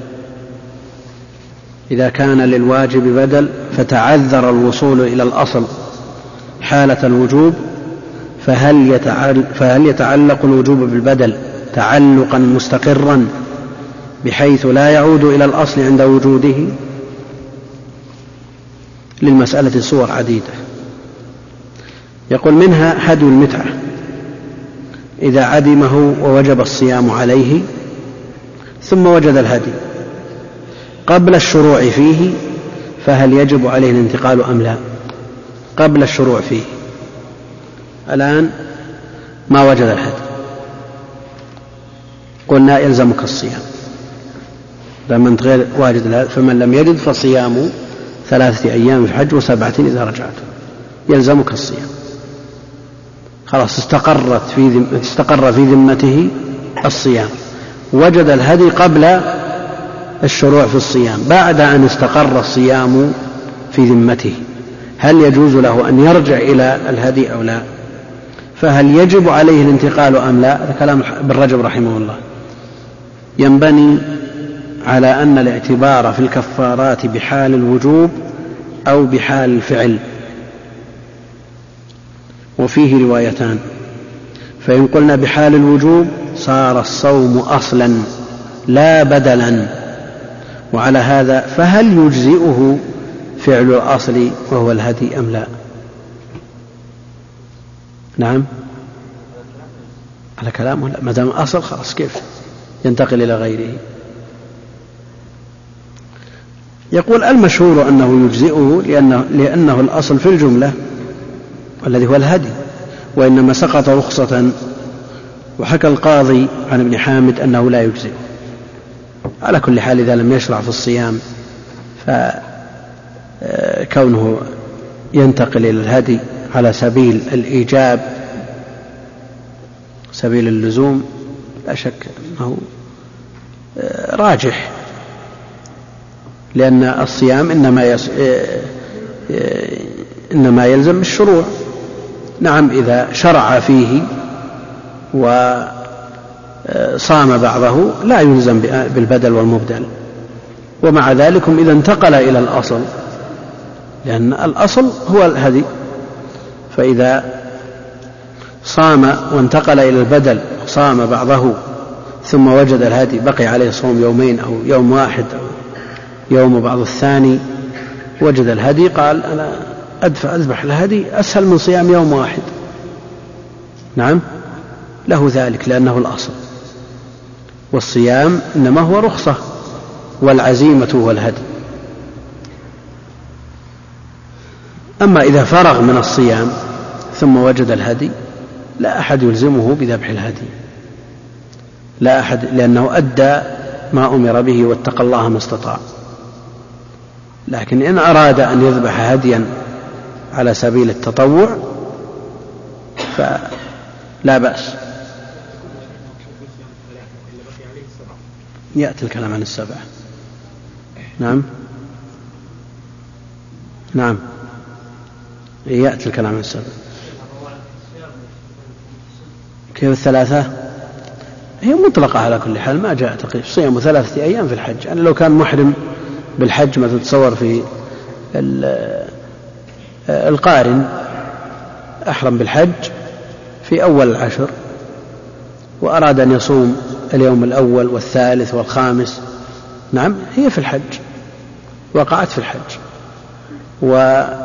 S1: إذا كان للواجب بدل فتعذر الوصول إلى الأصل حالة الوجوب فهل يتعلق, فهل يتعلق الوجوب بالبدل تعلقا مستقرا بحيث لا يعود إلى الأصل عند وجوده؟ للمسألة صور عديدة. يقول: منها هدي المتعة إذا عدمه ووجب الصيام عليه ثم وجد الهدي قبل الشروع فيه فهل يجب عليه الانتقال أم لا؟ قبل الشروع فيه، الآن ما وجد الهدي، قلنا يلزمك الصيام لما أنت غير واجد الهدي، فمن لم يجد فصيام ثلاثة أيام في الحج وسبعة إذا رجعت، يلزمك الصيام. خلاص استقرت في استقر في ذمته الصيام، وجد الهدي قبل الشروع في الصيام. بعد أن استقر الصيام في ذمته هل يجوز له أن يرجع إلى الهدي أو لا؟ فهل يجب عليه الانتقال أم لا؟ هذا كلام ابن رجب رحمه الله. ينبني على أن الاعتبار في الكفارات بحال الوجوب أو بحال الفعل، وفيه روايتان. فإن قلنا بحال الوجوب صار الصوم أصلا لا بدلا، وعلى هذا فهل يجزئه فعل الأصل وهو الهدي أم لا؟ نعم على كلامه لا، ما دام أصل خلاص كيف ينتقل إلى غيره؟ يقول: المشهور أنه يجزئه لأنه, لأنه الأصل في الجملة والذي هو الهدي، وإنما سقط رخصة. وحكى القاضي عن ابن حامد أنه لا يجزئه. على كل حال إذا لم يشرع في الصيام فكونه ينتقل إلى الهدي على سبيل الإيجاب سبيل اللزوم لا شك أنه راجح، لأن الصيام إنما, يس... إنما يلزم الشروع. نعم إذا شرع فيه وصام بعضه لا يلزم بالبدل والمبدل. ومع ذلك إذا انتقل إلى الأصل، لأن الأصل هو الهدي، فإذا صام وانتقل إلى البدل صام بعضه ثم وجد الهدي بقي عليه صوم يومين أو يوم واحد أو يوم بعض الثاني، وجد الهدي قال: أنا أدفع أذبح الهدي أسهل من صيام يوم واحد. نعم له ذلك لأنه الأصل، والصيام إنما هو رخصة والعزيمة هو الهدي. أما إذا فرغ من الصيام ثم وجد الهدي لا أحد يلزمه بذبح الهدي، لا أحد، لأنه أدى ما أمر به واتقى الله ما استطاع. لكن إن أراد أن يذبح هديا على سبيل التطوع فلا بأس. يأتي الكلام عن السبعة. نعم نعم يأتي الكلام عن السبعة. كيف الثلاثة؟ هي مطلقة على كل حال، ما جاء تقييد. صيام ثلاثة أيام في الحج، يعني لو كان محرم بالحج ما تتصور في القارن أحرم بالحج في أول العشر وأراد أن يصوم اليوم الأول والثالث والخامس، نعم هي في الحج، وقعت في الحج.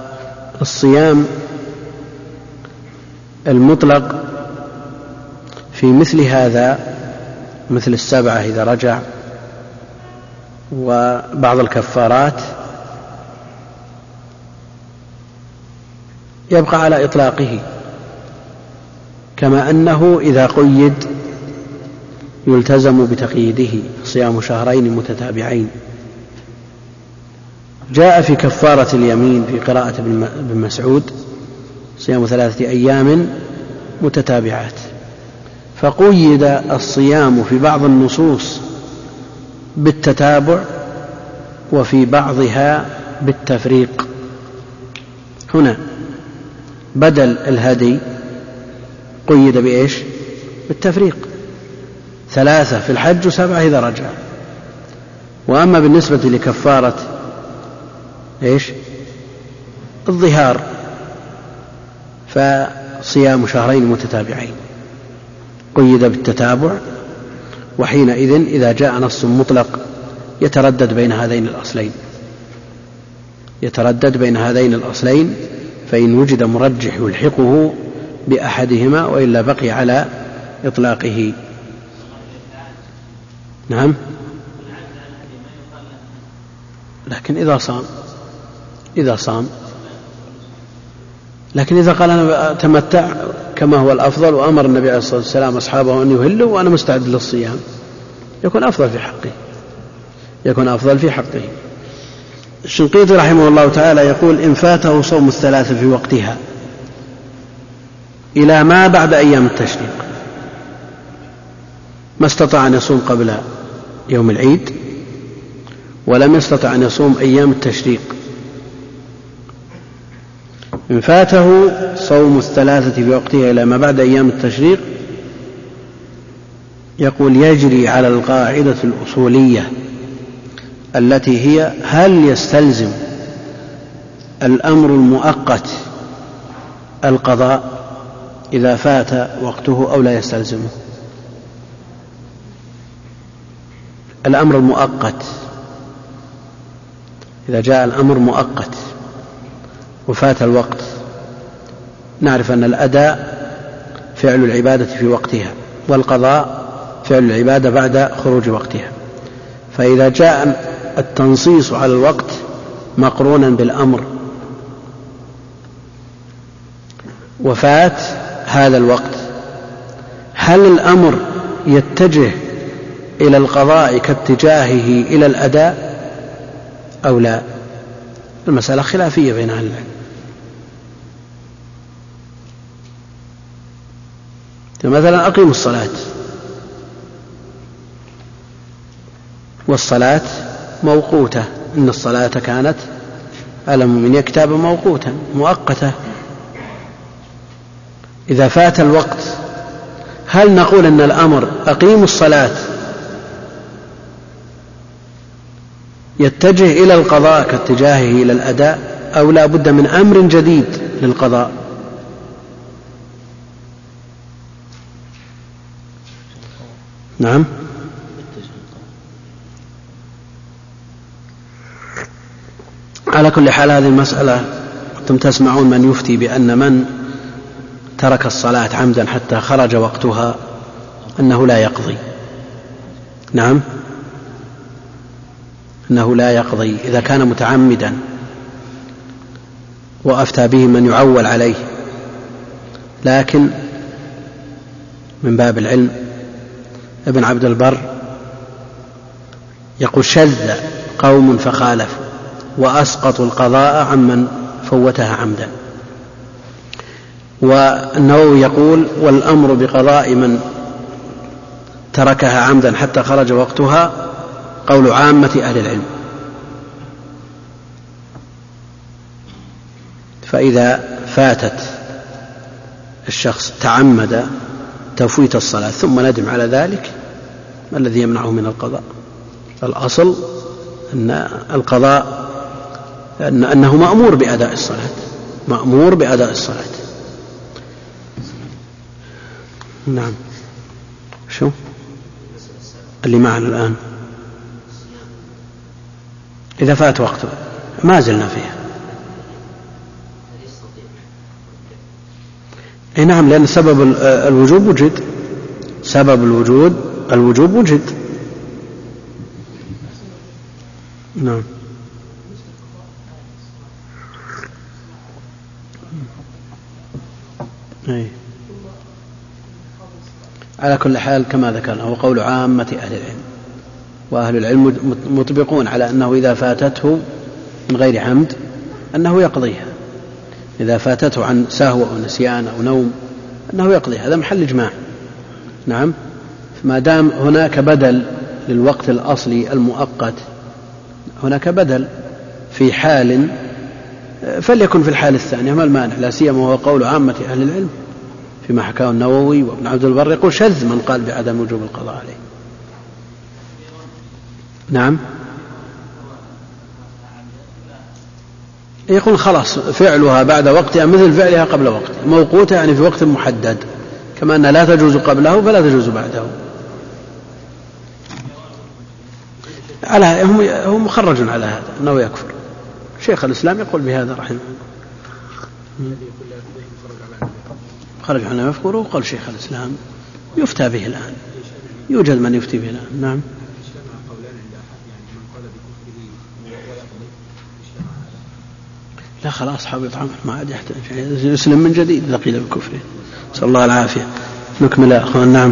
S1: والصيام المطلق في مثل هذا مثل السبعة إذا رجع وبعض الكفارات يبقى على إطلاقه، كما أنه إذا قيد يلتزم بتقييده صيام شهرين متتابعين. جاء في كفارة اليمين في قراءة ابن مسعود صيام ثلاثة أيام متتابعات، فقيد الصيام في بعض النصوص بالتتابع وفي بعضها بالتفريق. هنا بدل الهدي قيد بإيش؟ بالتفريق، ثلاثة في الحج وسبعة إذا رجع. وأما بالنسبة لكفارة إيش؟ الظهار فصيام شهرين متتابعين قيد بالتتابع، وحينئذ إذا جاء نص مطلق يتردد بين هذين الأصلين يتردد بين هذين الأصلين فإن وجد مرجح يلحقه بأحدهما وإلا بقي على إطلاقه. نعم، لكن إذا صام إذا صام لكن إذا قال أنا أتمتع كما هو الأفضل وأمر النبي عليه الصلاة والسلام أصحابه أن يهلوا وأنا مستعد للصيام، يكون أفضل في حقه يكون أفضل في حقه. الشنقيطي رحمه الله تعالى يقول: إن فاته صوم الثلاثة في وقتها إلى ما بعد أيام التشريق، ما استطاع أن يصوم قبل يوم العيد ولم يستطع أن يصوم أيام التشريق، إن فاته صوم الثلاثة في وقتها إلى ما بعد أيام التشريق، يقول: يجري على القاعدة الأصولية التي هي: هل يستلزم الأمر المؤقت القضاء إذا فات وقته أو لا يستلزمه؟ الأمر المؤقت إذا جاء الأمر مؤقت وفات الوقت، نعرف أن الأداء فعل العبادة في وقتها والقضاء فعل العبادة بعد خروج وقتها، فإذا جاء التنصيص على الوقت مقرونا بالأمر وفات هذا الوقت، هل الأمر يتجه إلى القضاء كاتجاهه إلى الأداء أو لا؟ المسألة خلافية بين أهل العلم. مثلا أقيموا الصلاة، والصلاة موقوتة، إن الصلاة كانت على المؤمنين كتابا موقوتا مؤقتة. إذا فات الوقت هل نقول أن الأمر أقيموا الصلاة يتجه إلى القضاء كاتجاهه إلى الأداء أو لا بد من أمر جديد للقضاء؟ نعم، على كل حال هذه المسألة أنتم تسمعون من يفتي بأن من ترك الصلاة عمدا حتى خرج وقتها أنه لا يقضي. نعم، أنه لا يقضي إذا كان متعمدا، وأفتى به من يعول عليه، لكن من باب العلم ابن عبد البر يقول: شذ قوم فخالفوا وأسقطوا القضاء عمن فوتها عمدا. والنووي يقول: والأمر بقضاء من تركها عمدا حتى خرج وقتها قول عامة أهل العلم. فإذا فاتت الشخص تعمد تفويت الصلاة ثم ندم على ذلك، ما الذي يمنعه من القضاء؟ الأصل أن القضاء أن أنه مأمور بأداء الصلاة مأمور بأداء الصلاة. نعم، شو اللي معنا الآن؟ إذا فات وقته ما زلنا فيها. أي نعم، لأن سبب الوجوب وجد سبب الوجود الوجوب وجد. نعم. أي. على كل حال كما ذكرنا هو قول عامة أهل العلم، وأهل العلم مطبقون على أنه إذا فاتته من غير عمد أنه يقضيها، إذا فاتته عن سهو أو نسيان أو نوم أنه يقضيها، هذا محل إجماع. نعم. ما دام هناك بدل للوقت الأصلي المؤقت، هناك بدل في حال فليكن في الحال الثانية ما المانع، لا سيما وهو قول عامة أهل العلم فيما حكاه النووي وابن عبد البر، يقول شذ من قال بعدم وجوب القضاء عليه. نعم. يقول خلاص فعلها بعد وقتها مثل فعلها قبل وقتها، موقوتة يعني في وقت محدد، كما أن لا تجوز قبله فلا تجوز بعده. على هو مخرج على هذا أنه يكفر. شيخ الإسلام يقول بهذا رحمه الله، خرج عنه يذكره وقال شيخ الإسلام يفتى به الآن، يوجد من يفتي به الآن. نعم. لا خلاص حبط عمل ما عاد يحتاج يسلم من جديد إذا قيل بكفره. نسأل الله العافية. نكمل يا أخوان. نعم.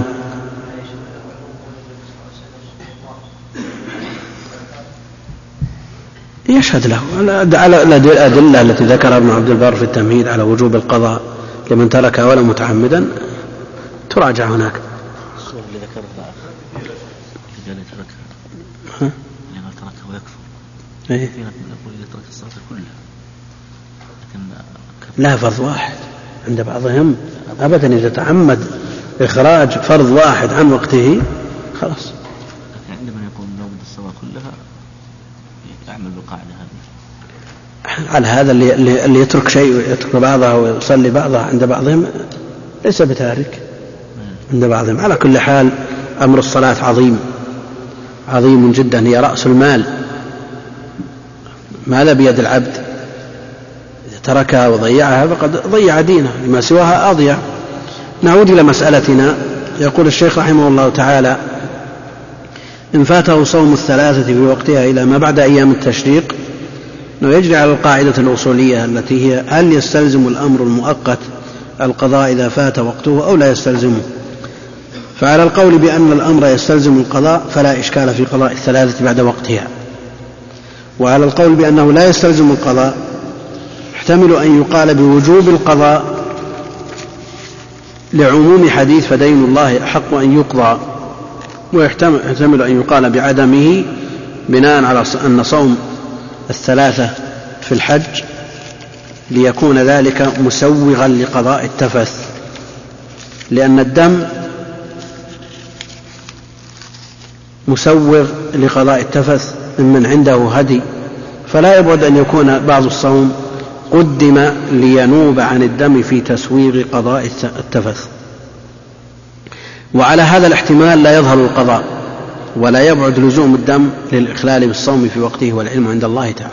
S1: يشهد له على الأدلة التي ذكرها ابن عبد البر في التمهيد على وجوب القضاء لمن تركها ولا متعمدا، تراجع هناك.
S4: الصورة اللي ذكرها اللي تركها اللي قال تركها ويكفر،
S1: إيه؟
S4: في ناس يقول اللي ترك الصلاة كلها، لكن
S1: لا فرض واحد عند بعضهم أبدا، إذا تعمد إخراج فرض واحد عن وقته خلاص.
S4: لكن عندما يكون لابد الصلاة كلها يعمل بالقاعدة هذه.
S1: على هذا اللي, اللي يترك شيء ويترك بعضها ويصلي بعضها عند بعضهم ليس بتارك عند بعضهم. على كل حال أمر الصلاة عظيم عظيم جدا، هي رأس المال، ماذا بيد العبد، إذا تركها وضيعها فقد ضيع دينه، لما سواها أضيع. نعود إلى مسألتنا. يقول الشيخ رحمه الله تعالى: إن فاته صوم الثلاثة في وقتها إلى ما بعد أيام التشريق، أنه يجري على القاعدة الأصولية التي هي: هل يستلزم الأمر المؤقت القضاء إذا فات وقته أو لا يستلزمه؟ فعلى القول بأن الأمر يستلزم القضاء فلا إشكال في قضاء الثلاثة بعد وقتها، وعلى القول بأنه لا يستلزم القضاء يحتمل أن يقال بوجوب القضاء لعموم حديث فدين الله أحق أن يقضى، ويحتمل أن يقال بعدمه بناء على أن صوم الثلاثة في الحج ليكون ذلك مسوغا لقضاء التفث، لأن الدم مسوغ لقضاء التفث ممن عنده هدي، فلا يبعد أن يكون بعض الصوم قدم لينوب عن الدم في تسويغ قضاء التفث. وعلى هذا الاحتمال لا يظهر القضاء ولا يبعد لزوم الدم للإخلال بالصوم في وقته، والعلم عند الله تعالى.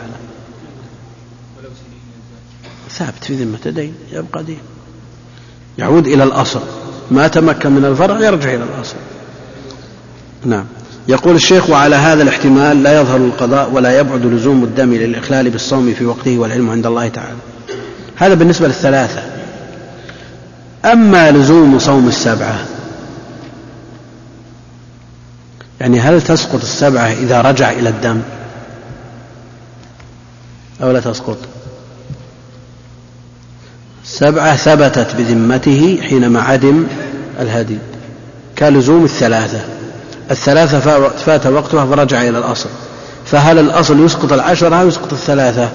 S1: ثابت في ذمة دين يبقى دين، يعود إلى الأصل، ما تمكن من الفرع يرجع إلى الأصل. نعم. يقول الشيخ: وعلى هذا الاحتمال لا يظهر القضاء ولا يبعد لزوم الدم للإخلال بالصوم في وقته، والعلم عند الله تعالى. هذا بالنسبة للثلاثة. أما لزوم صوم السبعة، يعني هل تسقط السبعة إذا رجع إلى الدم أو لا تسقط؟ السبعة ثبتت بذمته حينما عدم الهدي كلزوم الثلاثة. الثلاثة فات وقتها فرجع إلى الأصل، فهل الأصل يسقط العشرة أو يسقط الثلاثة؟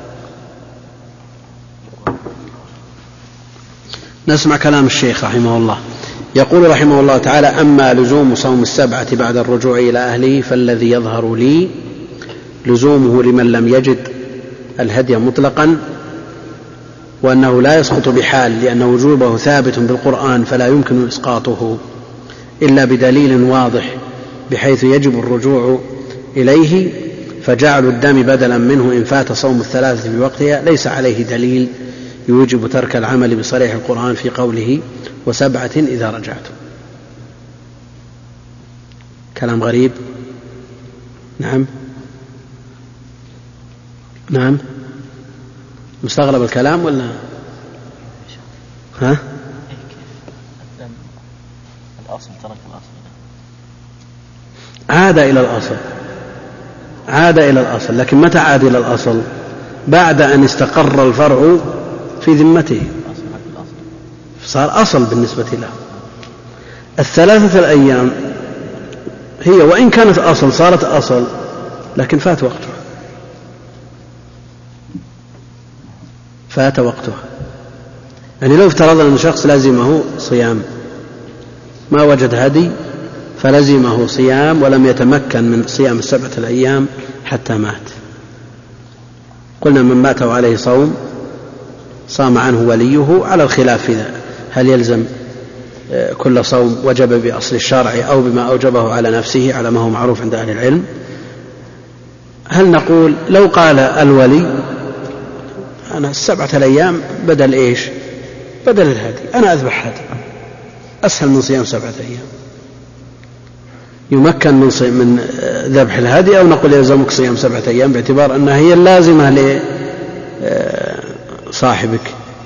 S1: نسمع كلام الشيخ رحمه الله. يقول رحمه الله تعالى: أما لزوم صوم السبعة بعد الرجوع إلى أهله فالذي يظهر لي لزومه لمن لم يجد الهدي مطلقا، وأنه لا يسقط بحال، لأن وجوبه ثابت بالقرآن فلا يمكن إسقاطه إلا بدليل واضح بحيث يجب الرجوع إليه، فجعل الدم بدلا منه إن فات صوم الثلاثة في وقتها ليس عليه دليل يوجب ترك العمل بصريح القرآن في قوله: وسبعة إذا رجعتم. كلام غريب. نعم نعم مستغرب الكلام ولا ها؟
S4: الأصل ترك الأصل،
S1: عاد إلى الأصل، عاد إلى الأصل، لكن متى عاد إلى الأصل؟ بعد أن استقر الفرع في ذمته، صار أصل بالنسبة له. الثلاثة الأيام هي وإن كانت أصل صارت أصل، لكن فات وقتها، فات وقتها. يعني لو افترضنا أن شخص لازمه صيام ما وجد هدي فلزمه صيام ولم يتمكن من صيام السبعة الأيام حتى مات، قلنا من مات وعليه صوم صام عنه وليه، على الخلاف في هل يلزم كل صوم وجب بأصل الشرع أو بما أوجبه على نفسه على ما هو معروف عند أهل العلم. هل نقول لو قال الولي أنا السبعة الأيام بدل إيش؟ بدل الهدي، أنا أذبح هدي أسهل من صيام سبعة أيام، يمكن من من ذبح الهدي، أو نقول يلزمك صيام سبعة أيام باعتبار أنها هي اللازمة لصاحبك.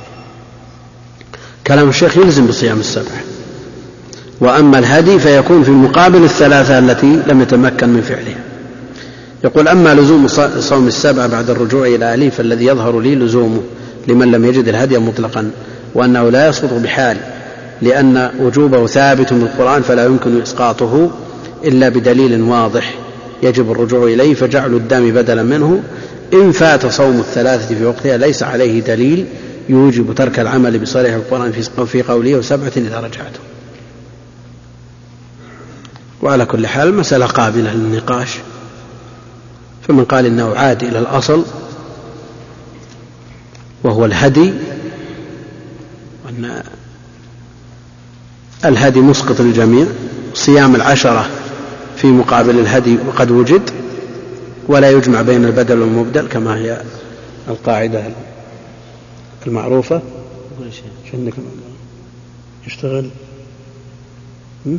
S1: كلام الشيخ يلزم بصيام السبعة، وأما الهدي فيكون في مقابل الثلاثة التي لم يتمكن من فعلها. يقول أما لزوم صوم السبعة بعد الرجوع إلى أهله فالذي يظهر لي لزومه لمن لم يجد الهدي مطلقا، وأنه لا يسقط بحال، لأن وجوبه ثابت بالقرآن فلا يمكن إسقاطه إلا بدليل واضح يجب الرجوع إليه، فجعل الدم بدلا منه إن فات صوم الثلاثة في وقتها ليس عليه دليل يوجب ترك العمل بصريح القرآن في قوله وسبعة إذا رجعتم. وعلى كل حال مسألة قابلة للنقاش، فمن قال إنه عاد إلى الأصل وهو الهدي، وأن الهدي مسقط للجميع، صيام العشرة في مقابل الهدي وقد وجد، ولا يجمع بين البدل والمبدل كما هي القاعدة المعروفة. شنك يشتغل م?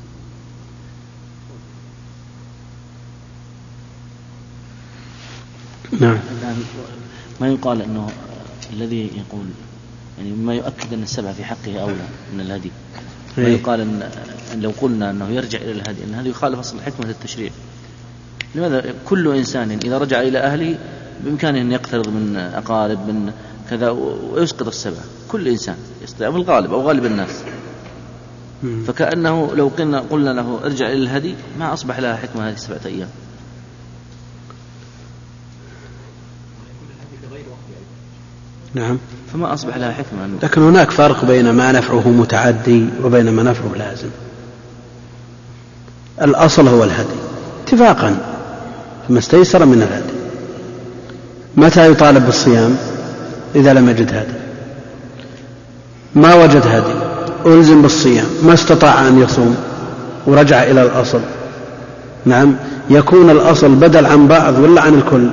S1: نعم.
S4: ما يقال أنه الذي يقول يعني ما يؤكد أن السبع في حقه أولى من الهدي، ما يقال أن لو قلنا أنه يرجع إلى الهدي أن هذا يخالف أصل حكمة التشريع. لماذا كل إنسان إذا رجع إلى أهله بإمكانه أن يقترض من أقارب من كذا ويسقط السبع، كل إنسان يستطيع، بالغالب أو غالب الناس. فكأنه لو قلنا, قلنا له ارجع إلى الهدي ما أصبح لها حكمة هذه السبعة أيام.
S1: نعم.
S4: فما أصبح لها حكمة أنه.
S1: لكن هناك فرق بين ما نفعه متعدي وبين ما نفعه لازم. الأصل هو الهدي اتفاقا فما استيسر من الهدي. متى يطالب بالصيام؟ إذا لم يجد هدي، ما وجد هدي ألزم بالصيام، ما استطاع أن يصوم ورجع إلى الأصل. نعم. يكون الأصل بدل عن بعض ولا عن الكل؟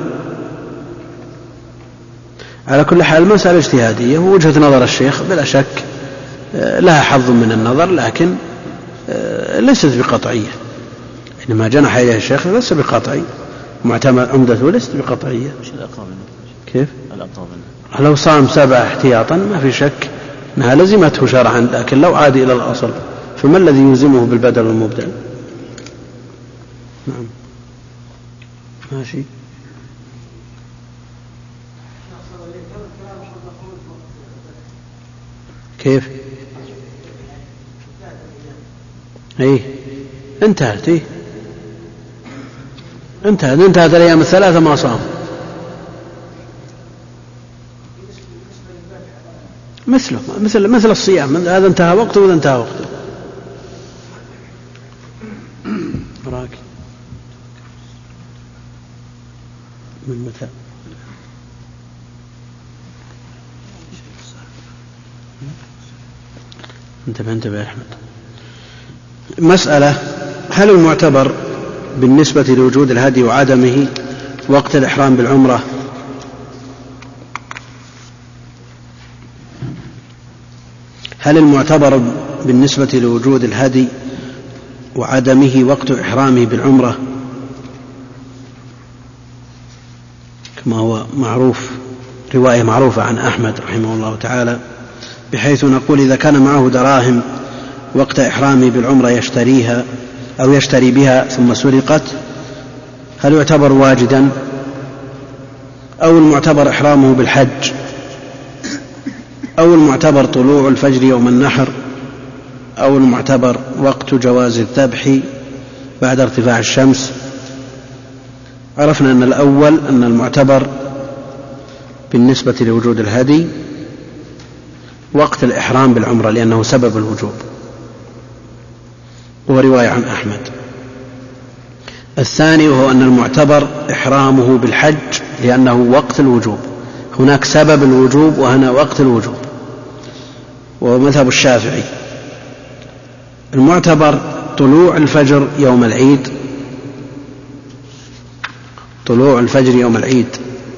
S1: على كل حال المسألة اجتهادية، ووجهة نظر الشيخ بلا شك لها حظ من النظر، لكن ليست بقطعية. إنما جنح إليه الشيخ ليس بقطعي، معتمد عمدته ليست بقطعية. كيف؟ لو صام سبعة احتياطا ما في شك أنها لزمته شرعا، لكن لو عاد إلى الأصل فما الذي يلزمه بالبدل والمبدل؟ نعم. ماشي. كيف؟ ايه انتهت ايه انتهت انتهت الايام الثلاثه ما صام. مثله مثل مثل الصيام، هذا انتهى وقته وذا انتهى وقته. راك من متى؟ انتبه انتبه يا أحمد. مسألة: هل المعتبر بالنسبة لوجود الهدي وعدمه وقت الإحرام بالعمرة هل المعتبر بالنسبة لوجود الهدي وعدمه وقت إحرامه بالعمرة كما هو معروف، رواية معروفة عن أحمد رحمه الله تعالى، بحيث نقول إذا كان معه دراهم وقت إحرامه بالعمرة يشتريها أو يشتري بها ثم سرقت، هل يعتبر واجدا أو المعتبر إحرامه بالحج أو المعتبر طلوع الفجر يوم النحر أو المعتبر وقت جواز الذبح بعد ارتفاع الشمس؟ عرفنا أن الأول أن المعتبر بالنسبة لوجود الهدي وقت الإحرام بالعمرة لأنه سبب الوجوب، ورواية عن أحمد. الثاني وهو أن المعتبر إحرامه بالحج لأنه وقت الوجوب، هناك سبب الوجوب وهنا وقت الوجوب، وهو مذهب الشافعي. المعتبر طلوع الفجر يوم العيد، طلوع الفجر يوم العيد،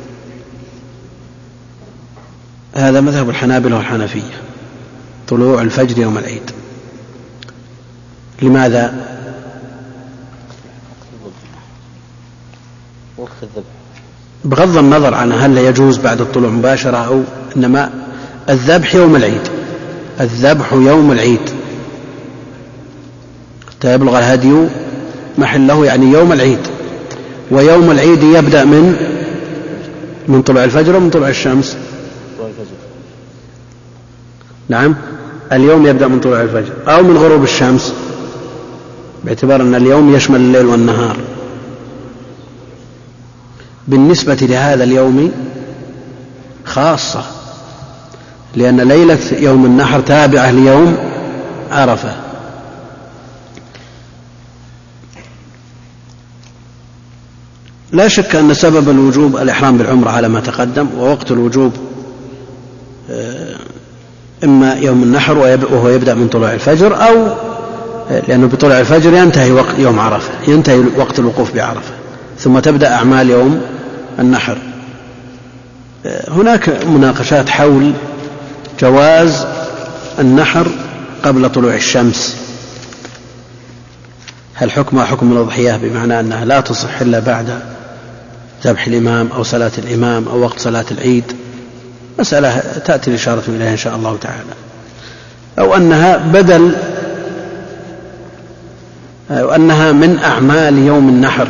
S1: هذا مذهب الحنابلة والحنفية، طلوع الفجر يوم العيد. لماذا؟
S4: وقت الذبح،
S1: بغض النظر عن هل يجوز بعد الطلوع مباشرة أو، إنما الذبح يوم العيد، الذبح يوم العيد حتى يبلغ الهدي محله، يعني يوم العيد. ويوم العيد يبدأ من من طلوع الفجر ومن طلوع الشمس. نعم، اليوم يبدأ من طلوع الفجر أو من غروب الشمس، باعتبار أن اليوم يشمل الليل والنهار. بالنسبة لهذا اليوم خاصة، لأن ليلة يوم النحر تابعة ليوم عرفة. لا شك أن سبب الوجوب الإحرام بالعمرة على ما تقدم، ووقت الوجوب إما يوم النحر وهو يبدأ من طلوع الفجر، أو لأنه بطلوع الفجر ينتهي وقت يوم عرفة، ينتهي وقت الوقوف بعرفة، ثم تبدأ أعمال يوم النحر. هناك مناقشات حول جواز النحر قبل طلوع الشمس، هل حكمها حكم الأضحية بمعنى أنها لا تصح إلا بعد ذبح الإمام أو صلاة الإمام أو وقت صلاة العيد؟ مسألة تأتي الإشارة إليها إن شاء الله تعالى. أو أنها بدل، أو أنها من أعمال يوم النحر،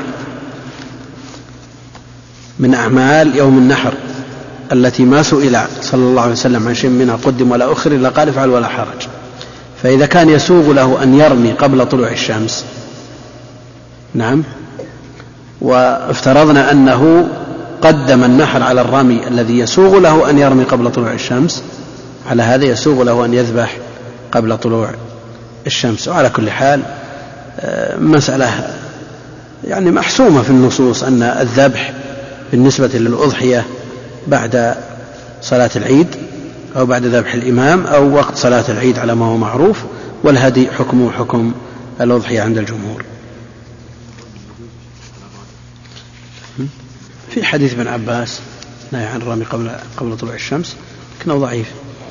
S1: من أعمال يوم النحر التي ما سئل صلى الله عليه وسلم عن شيء منها قدم ولا أخر إلا قال افعل ولا حرج. فإذا كان يسوغ له أن يرمي قبل طلوع الشمس، نعم، وافترضنا أنه قدم النحر على الرمي الذي يسوغ له أن يرمي قبل طلوع الشمس، على هذا يسوغ له أن يذبح قبل طلوع الشمس. وعلى كل حال مسألة يعني محسومة في النصوص أن الذبح بالنسبة للأضحية بعد صلاة العيد أو بعد ذبح الإمام أو وقت صلاة العيد على ما هو معروف، والهدي حكمه حكم الأضحية عند الجمهور. في حديث ابن عباس نهي عن الرمي قبل قبل طلوع الشمس لكنه ضعيف.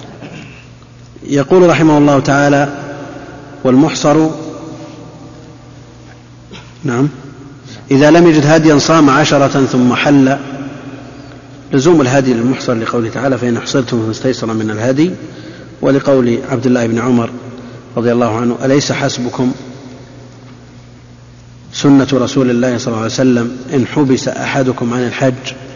S1: يقول رحمه الله تعالى: والمحصر، نعم، إذا لم يجد هاديا صام عشرة ثم حل. لزوم الهادي للمحصر لقوله تعالى: فإن أحصرتم فاستيسر من الهدي، ولقول عبد الله بن عمر رضي الله عنه: أليس حسبكم سنة رسول الله صلى الله عليه وسلم إن حبس أحدكم عن الحج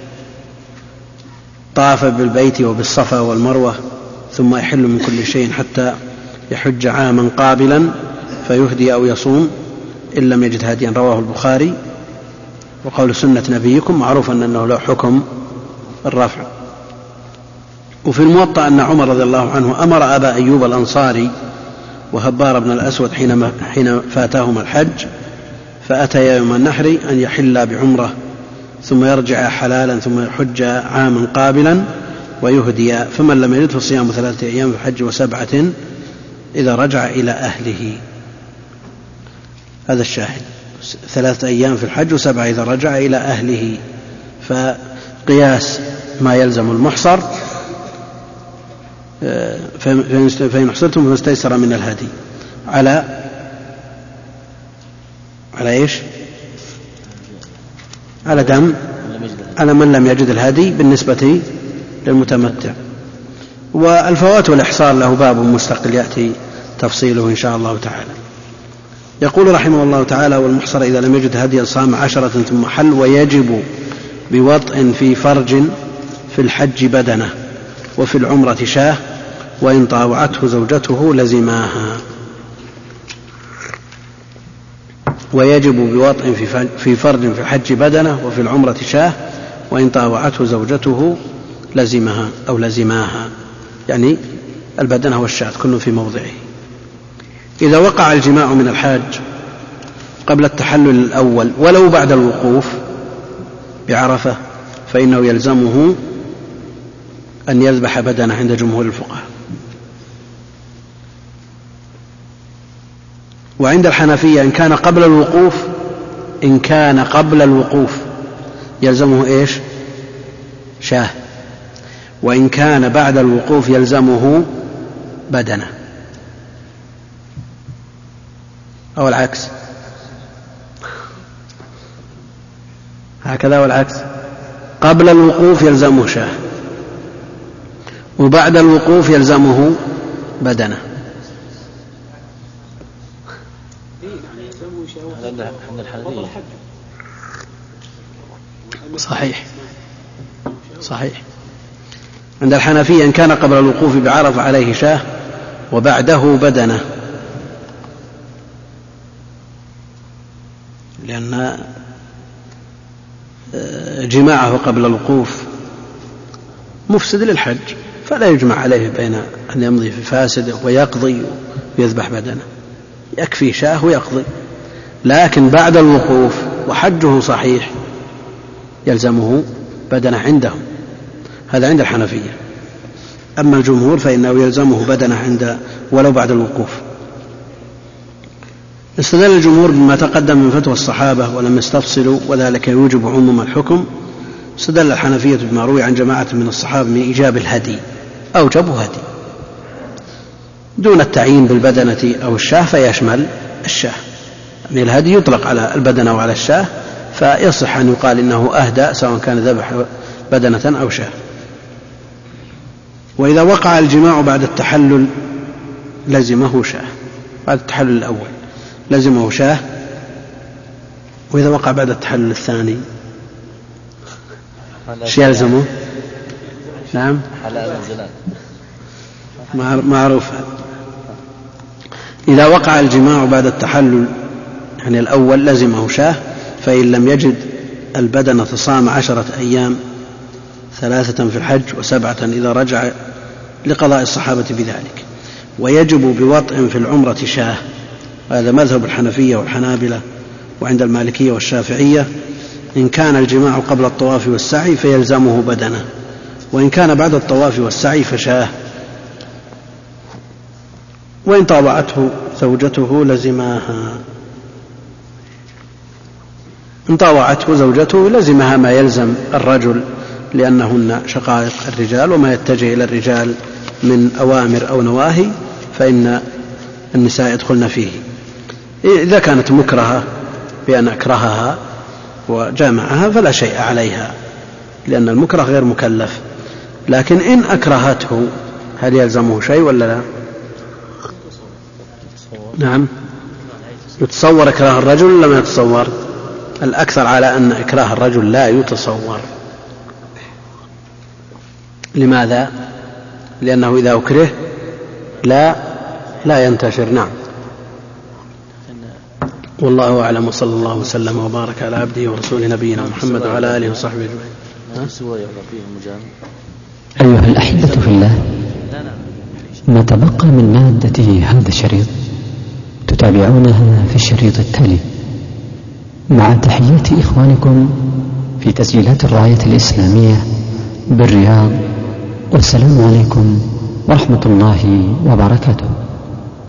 S1: طاف بالبيت وبالصفا والمروة ثم يحل من كل شيء حتى يحج عاما قابلا فيهدي أو يصوم إن لم يجد هاديا. رواه البخاري. وقول سنة نبيكم معروف أنه له حكم الرفع. وفي الموطأ أن عمر رضي الله عنه أمر أبا أيوب الأنصاري وهبار بن الأسود حين فاتهما الحج فأتيا يوم النحر أن يحلا بعمرة ثم يرجع حلالا ثم يحج عاما قابلا ويهدي، فمن لم يجد فصيام ثلاثة أيام في الحج وسبعة إذا رجع إلى أهله. هذا الشاهد، ثلاثة أيام في الحج وسبعة إذا رجع إلى أهله. فقياس ما يلزم المحصر: فإن حصرتم فاستيسر من الهدي على على إيش؟ على دم على من لم يجد الهدي بالنسبة للمتمتع. والفوات والإحصار له باب مستقل يأتي تفصيله إن شاء الله تعالى. يقول رحمه الله تعالى: والمحصر إذا لم يجد هديا صام عشرة ثم حل، ويجب بوطء في فرج في الحج بدنه وفي العمرة شاه، وإن طاوعته زوجته لزماها. ويجب بوطء في فرج في الحج بدنه وفي العمرة شاه، وإن طاوعته زوجته لزمها أو لزماها، يعني البدنة والشاة كل في موضعه. إذا وقع الجماع من الحاج قبل التحلل الأول ولو بعد الوقوف بعرفة فإنه يلزمه أن يذبح بدنه عند جمهور الفقهاء. وعند الحنفية إن كان قبل الوقوف إن كان قبل الوقوف يلزمه إيش؟ شاه. وإن كان بعد الوقوف يلزمه بدنه، أو العكس، هكذا والعكس، قبل الوقوف يلزمه شاه وبعد الوقوف يلزمه بدنه. صحيح صحيح. عند الحنفية إن كان قبل الوقوف بعرفة عليه شاه وبعده بدنه، لأن جماعه قبل الوقوف مفسد للحج، فلا يجمع عليه بين أن يمضي في فاسد ويقضي ويذبح بدنه، يكفي شاه ويقضي. لكن بعد الوقوف وحجه صحيح يلزمه بدنه عندهم، هذا عند الحنفية. أما الجمهور فإنه يلزمه بدنه عند ولو بعد الوقوف. استدل الجمهور بما تقدم من فتوى الصحابة ولم يستفصلوا، وذلك يوجب عموم الحكم. استدل الحنفية بما روي عن جماعة من الصحابة من إيجاب الهدي، أوجبوا هدي دون التعيين بالبدنة أو الشاه، فيشمل الشاه. يعني الهدي يطلق على البدنة وعلى الشاه، فيصح أن يقال إنه أهدى سواء كان ذبح بدنة أو شاه. وإذا وقع الجماع بعد التحلل لزمه شاه، بعد التحلل الأول لزمه شاه. وإذا وقع بعد التحلل الثاني ايش يلزمه؟ نعم معروف. إذا وقع الجماع بعد التحلل يعني الأول لزمه شاه، فإن لم يجد البدنة صام عشرة أيام، ثلاثة في الحج وسبعة إذا رجع، لقضاء الصحابة بذلك. ويجب بوطء في العمرة شاه، هذا مذهب الحنفية والحنابلة وعند المالكية والشافعية. إن كان الجماع قبل الطواف والسعي فيلزمه بدنه، وإن كان بعد الطواف والسعي فشاه. وإن طاوعته زوجته لزماها، إن طاوعته زوجته لزمها ما يلزم الرجل، لأنهن شقائق الرجال، وما يتجه إلى الرجال من أوامر أو نواهي فإن النساء يدخلن فيه. إذا كانت مكرهة بأن أكرهها وجامعها فلا شيء عليها، لأن المكره غير مكلف. لكن إن أكرهته هل يلزمه شيء ولا لا؟ نعم، يتصور إكراه الرجل ولا ما يتصور؟ الأكثر على أن إكراه الرجل لا يتصور. لماذا؟ لأنه إذا أكره لا لا ينتشر. نعم، والله أعلم، وصلى الله وسلم وبارك على عبده ورسوله نبينا محمد وعلى آله وصحبه أجمعين.
S5: أيها الأحبة في الله، ما تبقى من مادة هذا الشريط تتابعونها في الشريط التالي، مع تحيات إخوانكم في تسجيلات الراية الإسلامية بالرياض، والسلام عليكم ورحمة الله وبركاته.